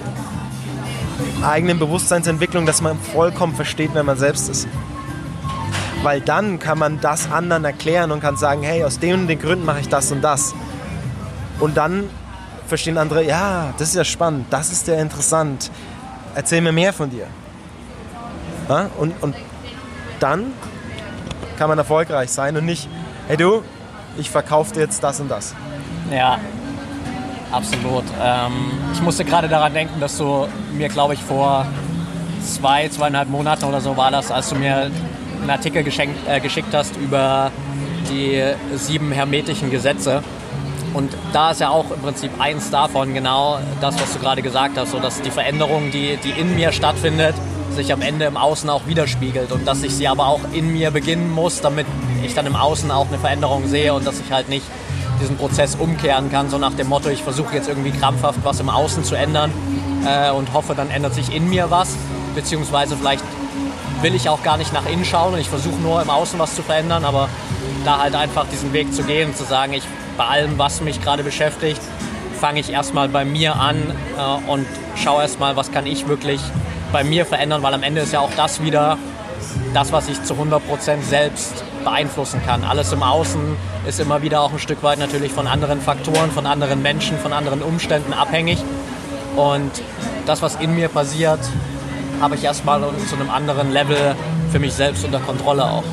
Speaker 1: eigenen Bewusstseinsentwicklung, dass man vollkommen versteht, wer man selbst ist. Weil dann kann man das anderen erklären und kann sagen, hey, aus den und den Gründen mache ich das und das. Und dann verstehen andere, ja, das ist ja spannend, das ist ja interessant, erzähl mir mehr von dir. Ja? Und, und dann kann man erfolgreich sein und nicht, hey du, ich verkaufe dir jetzt das und das.
Speaker 2: Ja, absolut. Ähm, ich musste gerade daran denken, dass du mir, glaube ich, vor zwei, zweieinhalb Monaten oder so war das, als du mir einen Artikel geschenkt, äh, geschickt hast über die sieben hermetischen Gesetze. Und da ist ja auch im Prinzip eins davon genau das, was du gerade gesagt hast, so dass die Veränderung, die, die in mir stattfindet, sich am Ende im Außen auch widerspiegelt und dass ich sie aber auch in mir beginnen muss, damit ich dann im Außen auch eine Veränderung sehe und dass ich halt nicht diesen Prozess umkehren kann, so nach dem Motto, ich versuche jetzt irgendwie krampfhaft was im Außen zu ändern äh, und hoffe, dann ändert sich in mir was, beziehungsweise vielleicht will ich auch gar nicht nach innen schauen und ich versuche nur im Außen was zu verändern, aber da halt einfach diesen Weg zu gehen, zu sagen, ich bei allem, was mich gerade beschäftigt, fange ich erstmal bei mir an äh, und schaue erstmal, was kann ich wirklich bei mir verändern, weil am Ende ist ja auch das wieder das, was ich zu hundert Prozent selbst beeinflussen kann. Alles im Außen ist immer wieder auch ein Stück weit natürlich von anderen Faktoren, von anderen Menschen, von anderen Umständen abhängig. Und das, was in mir passiert, habe ich erstmal zu einem anderen Level für mich selbst unter Kontrolle auch.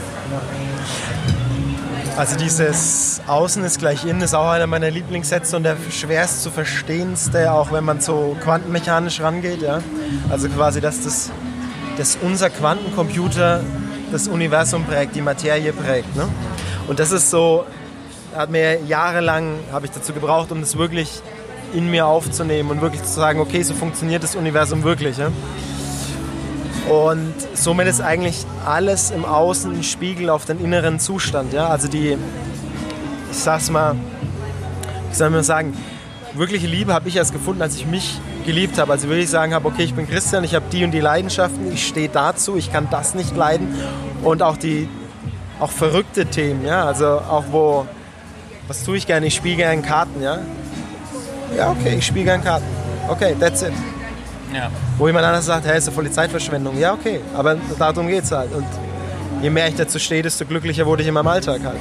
Speaker 1: Also dieses Außen ist gleich innen ist auch einer meiner Lieblingssätze und der schwerst zu verstehendste, auch wenn man so quantenmechanisch rangeht. Ja? Also quasi, dass, das, dass unser Quantencomputer das Universum prägt, die Materie prägt. Ne? Und das ist so, hat mir jahrelang, habe ich dazu gebraucht, um das wirklich in mir aufzunehmen und wirklich zu sagen, okay, so funktioniert das Universum wirklich. Ja? Und somit ist eigentlich alles im Außen ein Spiegel auf den inneren Zustand. Ja? Also die, ich sag's mal, wie soll man sagen, wirkliche Liebe habe ich erst gefunden, als ich mich geliebt habe. Also wirklich sagen habe, okay, ich bin Christian, ich habe die und die Leidenschaften, ich stehe dazu, ich kann das nicht leiden. Und auch die, auch verrückte Themen, ja, also auch wo, was tue ich gerne? Ich spiele gerne Karten, ja. Ja, okay, ich spiele gerne Karten. Okay, that's it.
Speaker 2: Ja.
Speaker 1: Wo jemand anders sagt, hey, ist ja voll die Zeitverschwendung. Ja, okay, aber darum geht's halt. Und je mehr ich dazu stehe, desto glücklicher wurde ich in meinem Alltag halt.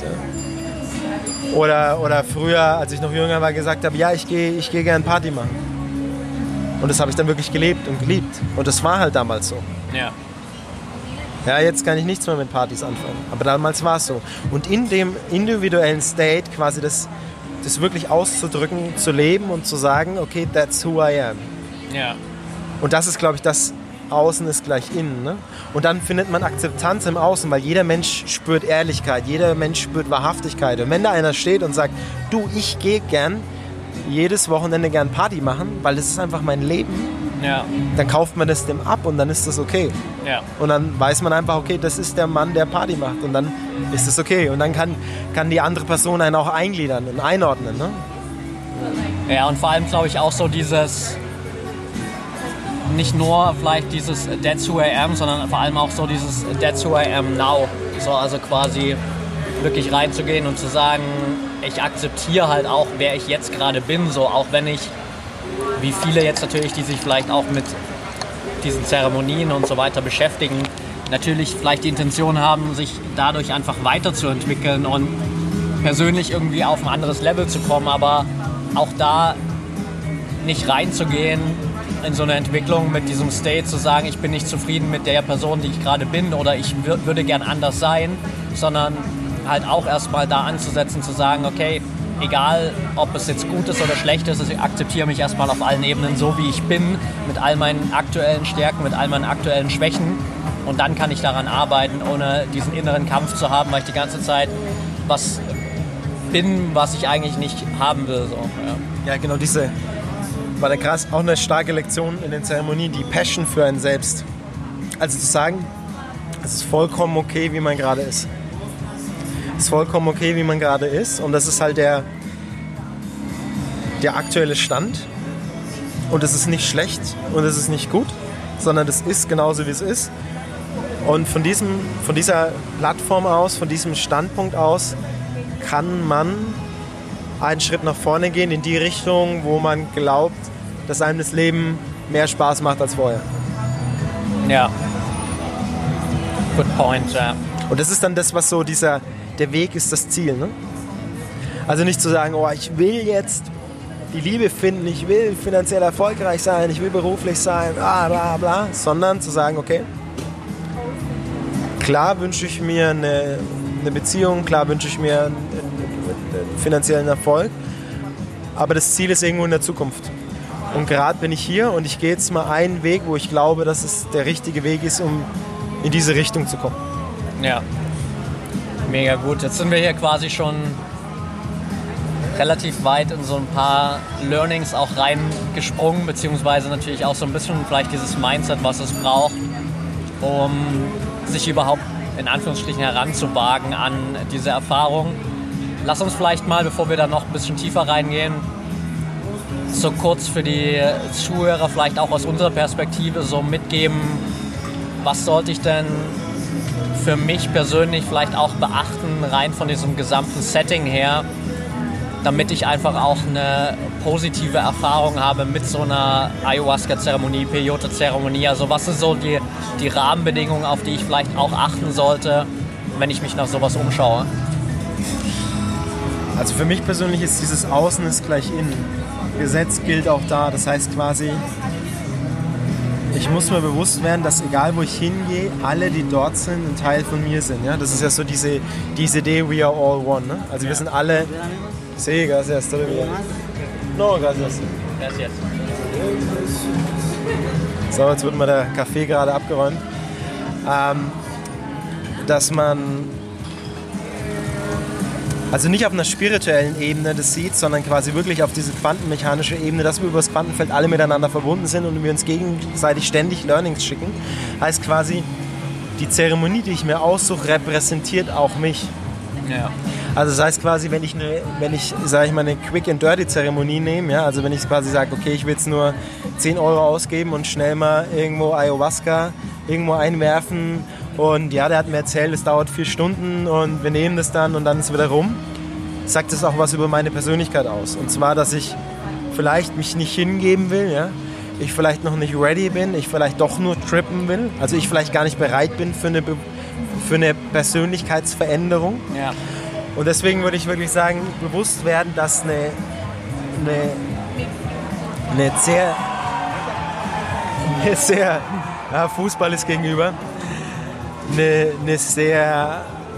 Speaker 1: Ja. Oder, oder früher, als ich noch jünger war, gesagt habe, ja, ich gehe ich geh gerne Party machen. Und das habe ich dann wirklich gelebt und geliebt. Und das war halt damals so.
Speaker 2: Ja.
Speaker 1: Ja, jetzt kann ich nichts mehr mit Partys anfangen. Aber damals war es so. Und in dem individuellen State quasi das, das wirklich auszudrücken, zu leben und zu sagen, okay, that's who I am.
Speaker 2: Ja.
Speaker 1: Und das ist, glaube ich, das Außen ist gleich Innen. Ne? Und dann findet man Akzeptanz im Außen, weil jeder Mensch spürt Ehrlichkeit, jeder Mensch spürt Wahrhaftigkeit. Und wenn da einer steht und sagt, du, ich gehe gern jedes Wochenende gern Party machen, weil das ist einfach mein Leben,
Speaker 2: ja.
Speaker 1: Dann kauft man das dem ab und dann ist das okay.
Speaker 2: Ja.
Speaker 1: Und dann weiß man einfach, okay, das ist der Mann, der Party macht und dann ist das okay. Und dann kann, kann die andere Person einen auch eingliedern und einordnen. Ne?
Speaker 2: Ja, und vor allem glaube ich auch so dieses, nicht nur vielleicht dieses That's who I am, sondern vor allem auch so dieses That's who I am now. So, also quasi wirklich reinzugehen und zu sagen, ich akzeptiere halt auch, wer ich jetzt gerade bin, so auch wenn ich, wie viele jetzt natürlich, die sich vielleicht auch mit diesen Zeremonien und so weiter beschäftigen, natürlich vielleicht die Intention haben, sich dadurch einfach weiterzuentwickeln und persönlich irgendwie auf ein anderes Level zu kommen, aber auch da nicht reinzugehen in so eine Entwicklung mit diesem State, zu sagen, ich bin nicht zufrieden mit der Person, die ich gerade bin oder ich w- würde gern anders sein, sondern halt auch erstmal da anzusetzen, zu sagen, okay, egal ob es jetzt gut ist oder schlecht ist, ich akzeptiere mich erstmal auf allen Ebenen so, wie ich bin, mit all meinen aktuellen Stärken, mit all meinen aktuellen Schwächen und dann kann ich daran arbeiten, ohne diesen inneren Kampf zu haben, weil ich die ganze Zeit was bin, was ich eigentlich nicht haben will. So. Ja.
Speaker 1: Ja, genau, diese war dann krass, auch eine starke Lektion in den Zeremonien, die Passion für einen selbst. Also zu sagen, es ist vollkommen okay, wie man gerade ist. Es ist vollkommen okay, wie man gerade ist und das ist halt der, der aktuelle Stand und es ist nicht schlecht und es ist nicht gut, sondern es ist genauso, wie es ist. Und von, diesem, von dieser Plattform aus, von diesem Standpunkt aus kann man einen Schritt nach vorne gehen in die Richtung, wo man glaubt, dass einem das Leben mehr Spaß macht als vorher.
Speaker 2: Ja. Good point, ja.
Speaker 1: Und das ist dann das, was so dieser, der Weg ist das Ziel, ne? Also nicht zu sagen, oh, ich will jetzt die Liebe finden, ich will finanziell erfolgreich sein, ich will beruflich sein, bla bla bla, sondern zu sagen, okay, klar wünsche ich mir eine, eine Beziehung, klar wünsche ich mir einen, einen finanziellen Erfolg, aber das Ziel ist irgendwo in der Zukunft. Und gerade bin ich hier und ich gehe jetzt mal einen Weg, wo ich glaube, dass es der richtige Weg ist, um in diese Richtung zu kommen.
Speaker 2: Ja, mega gut. Jetzt sind wir hier quasi schon relativ weit in so ein paar Learnings auch reingesprungen, beziehungsweise natürlich auch so ein bisschen vielleicht dieses Mindset, was es braucht, um sich überhaupt in Anführungsstrichen heranzuwagen an diese Erfahrung. Lass uns vielleicht mal, bevor wir da noch ein bisschen tiefer reingehen, so kurz für die Zuhörer vielleicht auch aus unserer Perspektive so mitgeben, was sollte ich denn für mich persönlich vielleicht auch beachten, rein von diesem gesamten Setting her, damit ich einfach auch eine positive Erfahrung habe mit so einer Ayahuasca-Zeremonie, Peyote-Zeremonie. Also was sind so die, die Rahmenbedingungen, auf die ich vielleicht auch achten sollte, wenn ich mich nach sowas umschaue?
Speaker 1: Also für mich persönlich ist dieses Außen ist gleich innen. Gesetz gilt auch da. Das heißt quasi, ich muss mir bewusst werden, dass egal wo ich hingehe, alle, die dort sind, ein Teil von mir sind. Ja? Das ist ja so diese, diese Idee, we are all one. Ne? Also wir sind alle... Sí, gracias. No, gracias.
Speaker 2: Gracias.
Speaker 1: So, jetzt wird mal der Kaffee gerade abgeräumt. Ähm, dass man also nicht auf einer spirituellen Ebene das sieht, sondern quasi wirklich auf diese quantenmechanische Ebene, dass wir über das Quantenfeld alle miteinander verbunden sind und wir uns gegenseitig ständig Learnings schicken. Heißt quasi, die Zeremonie, die ich mir aussuche, repräsentiert auch mich.
Speaker 2: Ja.
Speaker 1: Also das heißt quasi, wenn ich eine, wenn ich, sage ich mal, eine Quick and Dirty Zeremonie nehme, ja, also wenn ich quasi sage, okay, ich will jetzt nur zehn Euro ausgeben und schnell mal irgendwo Ayahuasca irgendwo einwerfen und ja, der hat mir erzählt, es dauert vier Stunden und wir nehmen das dann und dann ist es wieder rum, sagt das auch was über meine Persönlichkeit aus. Und zwar, dass ich vielleicht mich nicht hingeben will, ja, ich vielleicht noch nicht ready bin, ich vielleicht doch nur trippen will, also ich vielleicht gar nicht bereit bin für eine, für eine Persönlichkeitsveränderung.
Speaker 2: Ja.
Speaker 1: Und deswegen würde ich wirklich sagen, bewusst werden, dass eine, eine, eine sehr, eine sehr ja, Fußball ist gegenüber, eine, eine sehr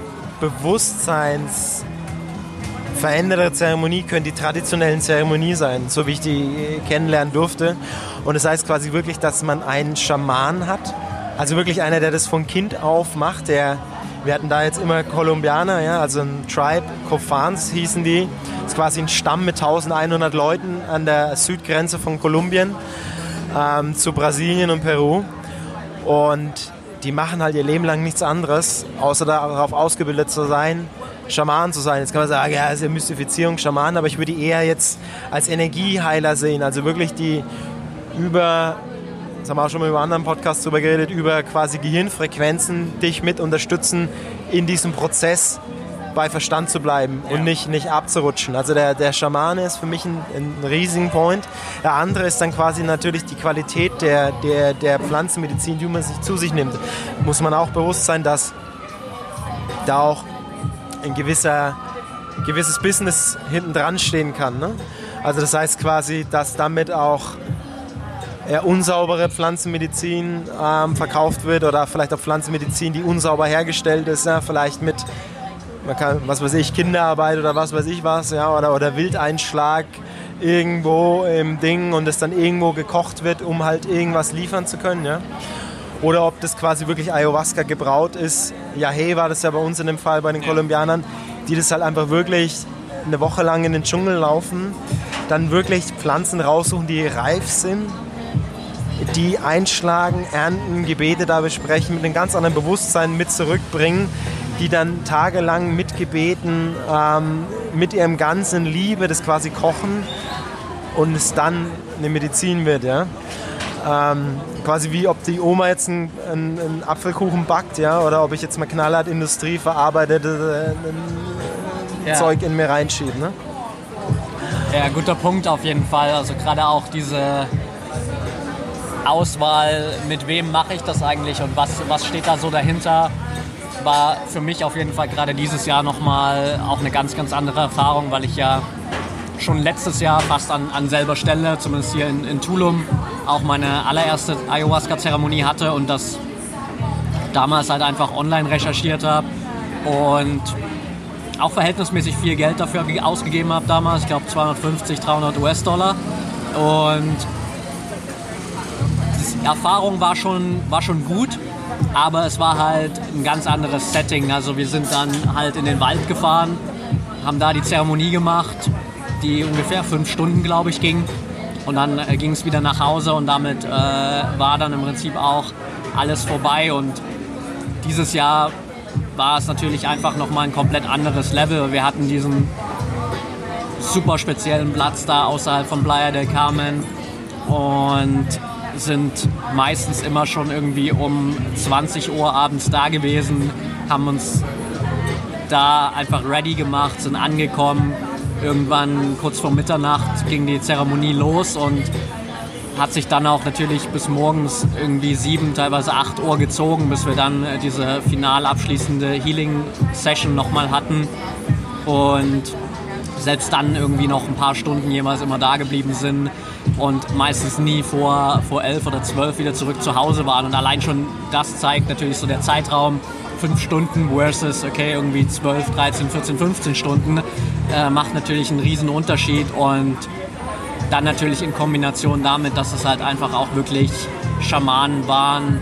Speaker 1: bewusstseinsveränderte Zeremonie könnte die traditionellen Zeremonie sein, so wie ich die kennenlernen durfte. Und das heißt quasi wirklich, dass man einen Schaman hat, also wirklich einer, der das von Kind auf macht, der wir hatten da jetzt immer Kolumbianer, ja, also ein Tribe, Cofans hießen die. Das ist quasi ein Stamm mit eintausendeinhundert Leuten an der Südgrenze von Kolumbien ähm, zu Brasilien und Peru. Und die machen halt ihr Leben lang nichts anderes, außer darauf ausgebildet zu sein, Schaman zu sein. Jetzt kann man sagen, ja, das ist ja Mystifizierung, Schaman, aber ich würde die eher jetzt als Energieheiler sehen. Also wirklich die über... Das haben wir auch schon mal über einen anderen Podcast drüber geredet, über quasi Gehirnfrequenzen dich mit unterstützen in diesem Prozess bei Verstand zu bleiben und ja. nicht, nicht abzurutschen. Also der, der Schamane ist für mich ein, ein riesigen Point. Der andere ist dann quasi natürlich die Qualität der, der, der Pflanzenmedizin, die man sich zu sich nimmt. Muss man auch bewusst sein, dass da auch ein gewisser, gewisses Business hinten dran stehen kann. Ne? Also das heißt quasi, dass damit auch eher unsaubere Pflanzenmedizin ähm, verkauft wird oder vielleicht auch Pflanzenmedizin, die unsauber hergestellt ist, ja, vielleicht mit man kann, was weiß ich, Kinderarbeit oder was weiß ich was, ja, oder, oder Wildeinschlag irgendwo im Ding und es dann irgendwo gekocht wird, um halt irgendwas liefern zu können, ja. Oder ob das quasi wirklich Ayahuasca gebraut ist. Ja, hey, war das ja bei uns in dem Fall, bei den Kolumbianern, die das halt einfach wirklich eine Woche lang in den Dschungel laufen, dann wirklich Pflanzen raussuchen, die reif sind, die einschlagen, ernten, Gebete da besprechen, mit einem ganz anderen Bewusstsein mit zurückbringen, die dann tagelang mit Gebeten, ähm, mit ihrem ganzen Liebe das quasi kochen und es dann eine Medizin wird. Ja? Ähm, quasi wie ob die Oma jetzt einen, einen, einen Apfelkuchen backt, ja? Oder ob ich jetzt mal knallhart Industrie verarbeitete äh, ja. Zeug in mir reinschiebe. Ne?
Speaker 2: Ja, guter Punkt auf jeden Fall. Also gerade auch diese Auswahl, mit wem mache ich das eigentlich und was, was steht da so dahinter, war für mich auf jeden Fall gerade dieses Jahr nochmal auch eine ganz, ganz andere Erfahrung, weil ich ja schon letztes Jahr fast an, an selber Stelle, zumindest hier in, in Tulum, auch meine allererste Ayahuasca-Zeremonie hatte und das damals halt einfach online recherchiert habe und auch verhältnismäßig viel Geld dafür ausgegeben habe damals, ich glaube zweihundertfünfzig, dreihundert US-Dollar und die Erfahrung war schon, war schon gut, aber es war halt ein ganz anderes Setting. Also wir sind dann halt in den Wald gefahren, haben da die Zeremonie gemacht, die ungefähr fünf Stunden, glaube ich, ging. Und dann äh, ging es wieder nach Hause und damit äh, war dann im Prinzip auch alles vorbei. Und dieses Jahr war es natürlich einfach nochmal ein komplett anderes Level. Wir hatten diesen super speziellen Platz da außerhalb von Playa del Carmen und sind meistens immer schon irgendwie um zwanzig Uhr abends da gewesen, haben uns da einfach ready gemacht, sind angekommen. Irgendwann kurz vor Mitternacht ging die Zeremonie los und hat sich dann auch natürlich bis morgens irgendwie sieben, teilweise acht Uhr gezogen, bis wir dann diese final abschließende Healing-Session nochmal hatten und selbst dann irgendwie noch ein paar Stunden jeweils immer da geblieben sind und meistens nie vor, vor elf oder zwölf wieder zurück zu Hause waren. Und allein schon das zeigt natürlich so der Zeitraum, fünf Stunden versus, okay, irgendwie zwölf, dreizehn, vierzehn, fünfzehn Stunden, äh, macht natürlich einen riesen Unterschied. Und dann natürlich in Kombination damit, dass es halt einfach auch wirklich Schamanen waren,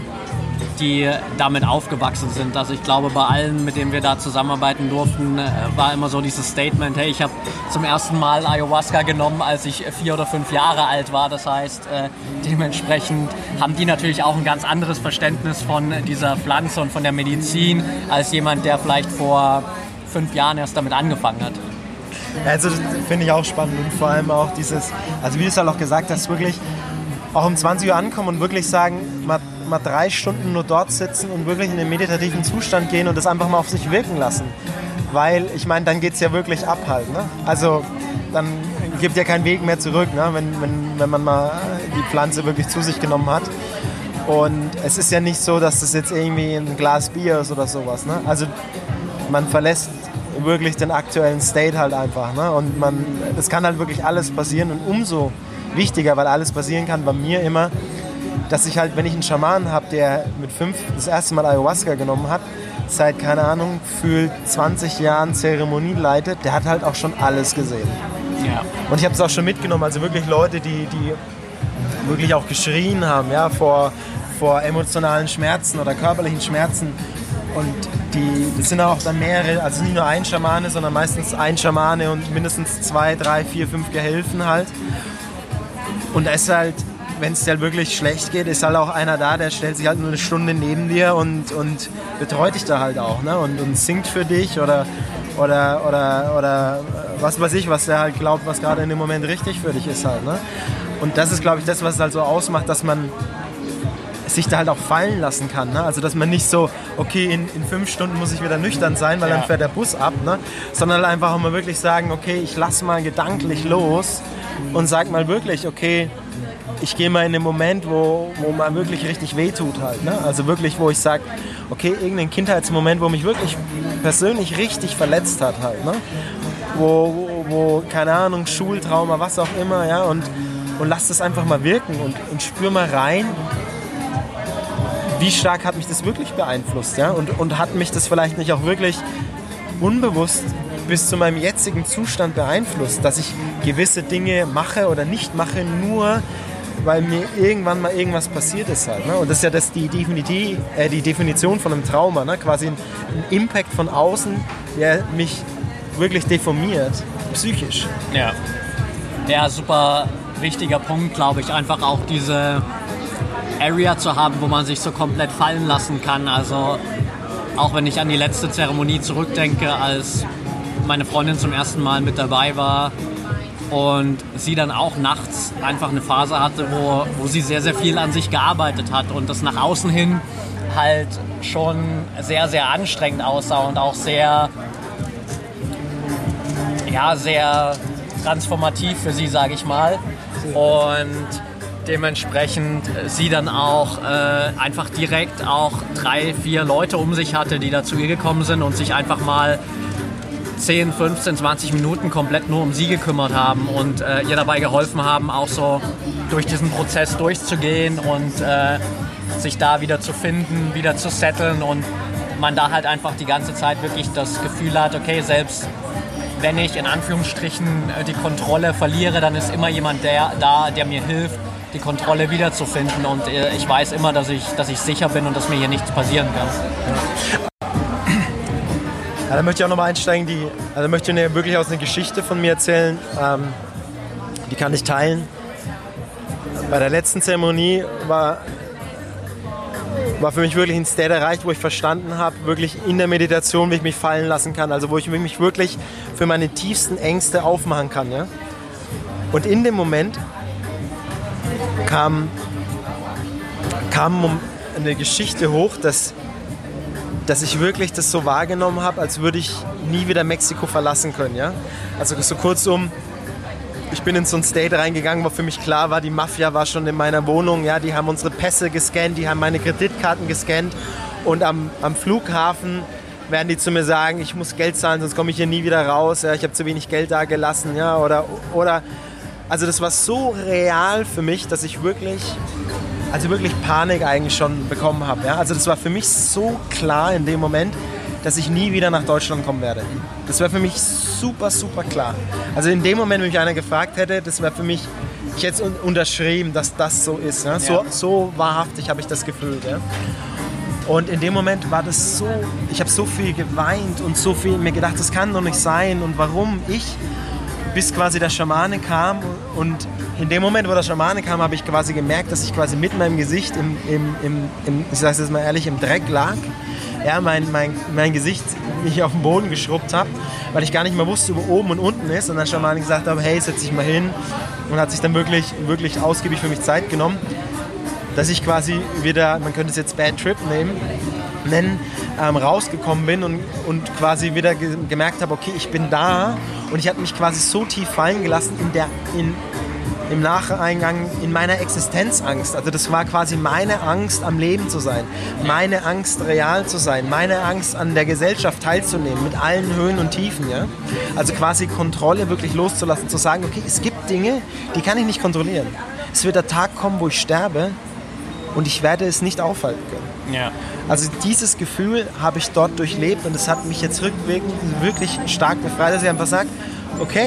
Speaker 2: die damit aufgewachsen sind. Also ich glaube, bei allen, mit denen wir da zusammenarbeiten durften, war immer so dieses Statement, hey, ich habe zum ersten Mal Ayahuasca genommen, als ich vier oder fünf Jahre alt war. Das heißt, äh, dementsprechend haben die natürlich auch ein ganz anderes Verständnis von dieser Pflanze und von der Medizin, als jemand, der vielleicht vor fünf Jahren erst damit angefangen hat.
Speaker 1: Also das finde ich auch spannend und vor allem auch dieses, also wie du es halt auch gesagt hast, wirklich auch um zwanzig Uhr ankommen und wirklich sagen, mal, mal drei Stunden nur dort sitzen und wirklich in den meditativen Zustand gehen und das einfach mal auf sich wirken lassen. Weil, ich meine, dann geht es ja wirklich ab halt. Ne? Also dann gibt ja keinen Weg mehr zurück, ne? wenn, wenn, wenn man mal die Pflanze wirklich zu sich genommen hat. Und es ist ja nicht so, dass das jetzt irgendwie ein Glas Bier ist oder sowas. Ne? Also man verlässt wirklich den aktuellen State halt einfach. Ne? Und man, es kann halt wirklich alles passieren und umso wichtiger, weil alles passieren kann bei mir immer, dass ich halt, wenn ich einen Schamanen habe, der mit fünf das erste Mal Ayahuasca genommen hat, seit, keine Ahnung, für zwanzig Jahren Zeremonie leitet, der hat halt auch schon alles gesehen.
Speaker 2: Ja.
Speaker 1: Und ich habe es auch schon mitgenommen, also wirklich Leute, die, die wirklich auch geschrien haben, ja, vor, vor emotionalen Schmerzen oder körperlichen Schmerzen. Und die, das sind auch dann mehrere, also nicht nur ein Schamane, sondern meistens ein Schamane und mindestens zwei, drei, vier, fünf Gehilfen halt. Und da ist halt, wenn es dir halt wirklich schlecht geht, ist halt auch einer da, der stellt sich halt nur eine Stunde neben dir und, und betreut dich da halt auch, ne? Und, und singt für dich oder, oder, oder, oder was weiß ich, was der halt glaubt, was gerade in dem Moment richtig für dich ist halt, ne? Und das ist, glaube ich, das, was es halt so ausmacht, dass man sich da halt auch fallen lassen kann. Ne? Also dass man nicht so, okay, in, in fünf Stunden muss ich wieder nüchtern sein, weil ja. dann fährt der Bus ab. Ne? Sondern halt einfach auch mal wirklich sagen, okay, ich lasse mal gedanklich los und sag mal wirklich, okay, ich gehe mal in den Moment, wo, wo man wirklich richtig wehtut halt. Ne? Also wirklich, wo ich sage, okay, irgendein Kindheitsmoment, wo mich wirklich persönlich richtig verletzt hat halt. Ne? Wo, wo, wo, keine Ahnung, Schultrauma, was auch immer, ja, und, und lass das einfach mal wirken und, und spür mal rein, wie stark hat mich das wirklich beeinflusst, ja, und, und hat mich das vielleicht nicht auch wirklich unbewusst bis zu meinem jetzigen Zustand beeinflusst, dass ich gewisse Dinge mache oder nicht mache, nur weil mir irgendwann mal irgendwas passiert ist halt, ne? Und das ist ja das, die, Definitiv, äh, die Definition von einem Trauma, ne? Quasi ein, ein Impact von außen, der mich wirklich deformiert, psychisch.
Speaker 2: Ja, ja, super wichtiger Punkt, glaube ich, einfach auch diese Area zu haben, wo man sich so komplett fallen lassen kann. Also auch wenn ich an die letzte Zeremonie zurückdenke, als meine Freundin zum ersten Mal mit dabei war und sie dann auch nachts einfach eine Phase hatte, wo, wo sie sehr, sehr viel an sich gearbeitet hat und das nach außen hin halt schon sehr, sehr anstrengend aussah und auch sehr, ja, sehr transformativ für sie, sage ich mal. Und dementsprechend sie dann auch äh, einfach direkt auch drei, vier Leute um sich hatte, die da zu ihr gekommen sind und sich einfach mal zehn, fünfzehn, zwanzig Minuten komplett nur um sie gekümmert haben und äh, ihr dabei geholfen haben, auch so durch diesen Prozess durchzugehen und äh, sich da wieder zu finden, wieder zu setteln und man da halt einfach die ganze Zeit wirklich das Gefühl hat, okay, selbst wenn ich in Anführungsstrichen die Kontrolle verliere, dann ist immer jemand der, da, der mir hilft, die Kontrolle wiederzufinden und äh, ich weiß immer, dass ich, dass ich sicher bin und dass mir hier nichts passieren kann.
Speaker 1: Ja, da möchte ich auch nochmal einsteigen, die, also möchte ich eine, wirklich aus einer Geschichte von mir erzählen, ähm, die kann ich teilen. Bei der letzten Zeremonie war, war für mich wirklich ein State erreicht, wo ich verstanden habe, wirklich in der Meditation, wie ich mich fallen lassen kann, also wo ich mich wirklich für meine tiefsten Ängste aufmachen kann. Ja? Und in dem Moment kam, kam eine Geschichte hoch, dass dass ich wirklich das so wahrgenommen habe, als würde ich nie wieder Mexiko verlassen können. Ja? Also so kurzum, ich bin in so ein State reingegangen, wo für mich klar war, die Mafia war schon in meiner Wohnung, ja? Die haben unsere Pässe gescannt, die haben meine Kreditkarten gescannt und am, am Flughafen werden die zu mir sagen, ich muss Geld zahlen, sonst komme ich hier nie wieder raus, ja? Ich habe zu wenig Geld da gelassen. Ja? Oder, oder, also das war so real für mich, dass ich wirklich... also wirklich Panik eigentlich schon bekommen habe. Ja? Also das war für mich so klar in dem Moment, dass ich nie wieder nach Deutschland kommen werde. Das war für mich super, super klar. Also in dem Moment, wenn mich einer gefragt hätte, das wäre für mich, ich hätte es unterschrieben, dass das so ist. Ja? So, ja. so wahrhaftig habe ich das gefühlt. Ja? Und in dem Moment war das so, ich habe so viel geweint und so viel mir gedacht, das kann doch nicht sein und warum ich, bis quasi der Schamane kam und in dem Moment, wo der Schamane kam, habe ich quasi gemerkt, dass ich quasi mit meinem Gesicht im, im, im, im ich sage es jetzt mal ehrlich, im Dreck lag. Ja, mein, mein, mein Gesicht mich auf den Boden geschrubbt habe, weil ich gar nicht mehr wusste, wo oben und unten ist. Und dann Schamane gesagt habe, hey, setz dich mal hin. Und hat sich dann wirklich, wirklich ausgiebig für mich Zeit genommen, dass ich quasi wieder, man könnte es jetzt Bad Trip nehmen, nennen, ähm, rausgekommen bin und, und quasi wieder ge- gemerkt habe, okay, ich bin da. Und ich habe mich quasi so tief fallen gelassen in der, in, im Nacheingang in meiner Existenzangst. Also das war quasi meine Angst, am Leben zu sein, meine Angst, real zu sein, meine Angst, an der Gesellschaft teilzunehmen, mit allen Höhen und Tiefen. Ja? Also quasi Kontrolle wirklich loszulassen, zu sagen, okay, es gibt Dinge, die kann ich nicht kontrollieren. Es wird der Tag kommen, wo ich sterbe und ich werde es nicht aufhalten können.
Speaker 2: Ja.
Speaker 1: Also dieses Gefühl habe ich dort durchlebt und es hat mich jetzt rückwirkend wirklich stark befreit, dass ich einfach sage, okay,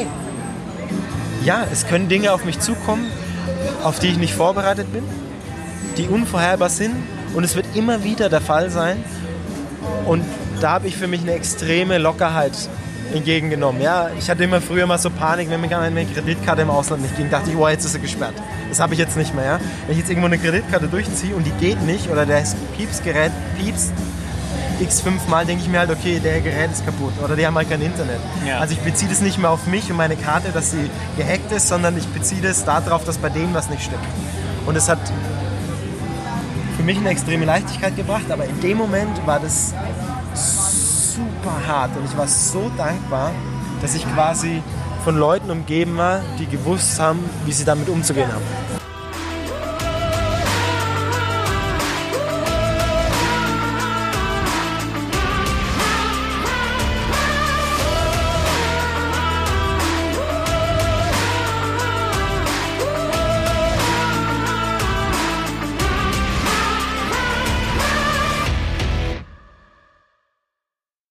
Speaker 1: ja, es können Dinge auf mich zukommen, auf die ich nicht vorbereitet bin, die unvorherbar sind und es wird immer wieder der Fall sein und da habe ich für mich eine extreme Lockerheit entgegengenommen. Ja, ich hatte immer früher mal so Panik, wenn mir eine Kreditkarte im Ausland nicht ging, dachte ich, oh, jetzt ist sie gesperrt. Das habe ich jetzt nicht mehr. Ja? Wenn ich jetzt irgendwo eine Kreditkarte durchziehe und die geht nicht oder das Piepsgerät piepst x fünfmal, denke ich mir halt, okay, der Gerät ist kaputt oder die haben halt kein Internet. Ja. Also ich beziehe das nicht mehr auf mich und meine Karte, dass sie gehackt ist, sondern ich beziehe das darauf, dass bei denen was nicht stimmt. Und es hat für mich eine extreme Leichtigkeit gebracht, aber in dem Moment war das super hart und ich war so dankbar, dass ich quasi von Leuten umgeben war, die gewusst haben, wie sie damit umzugehen haben.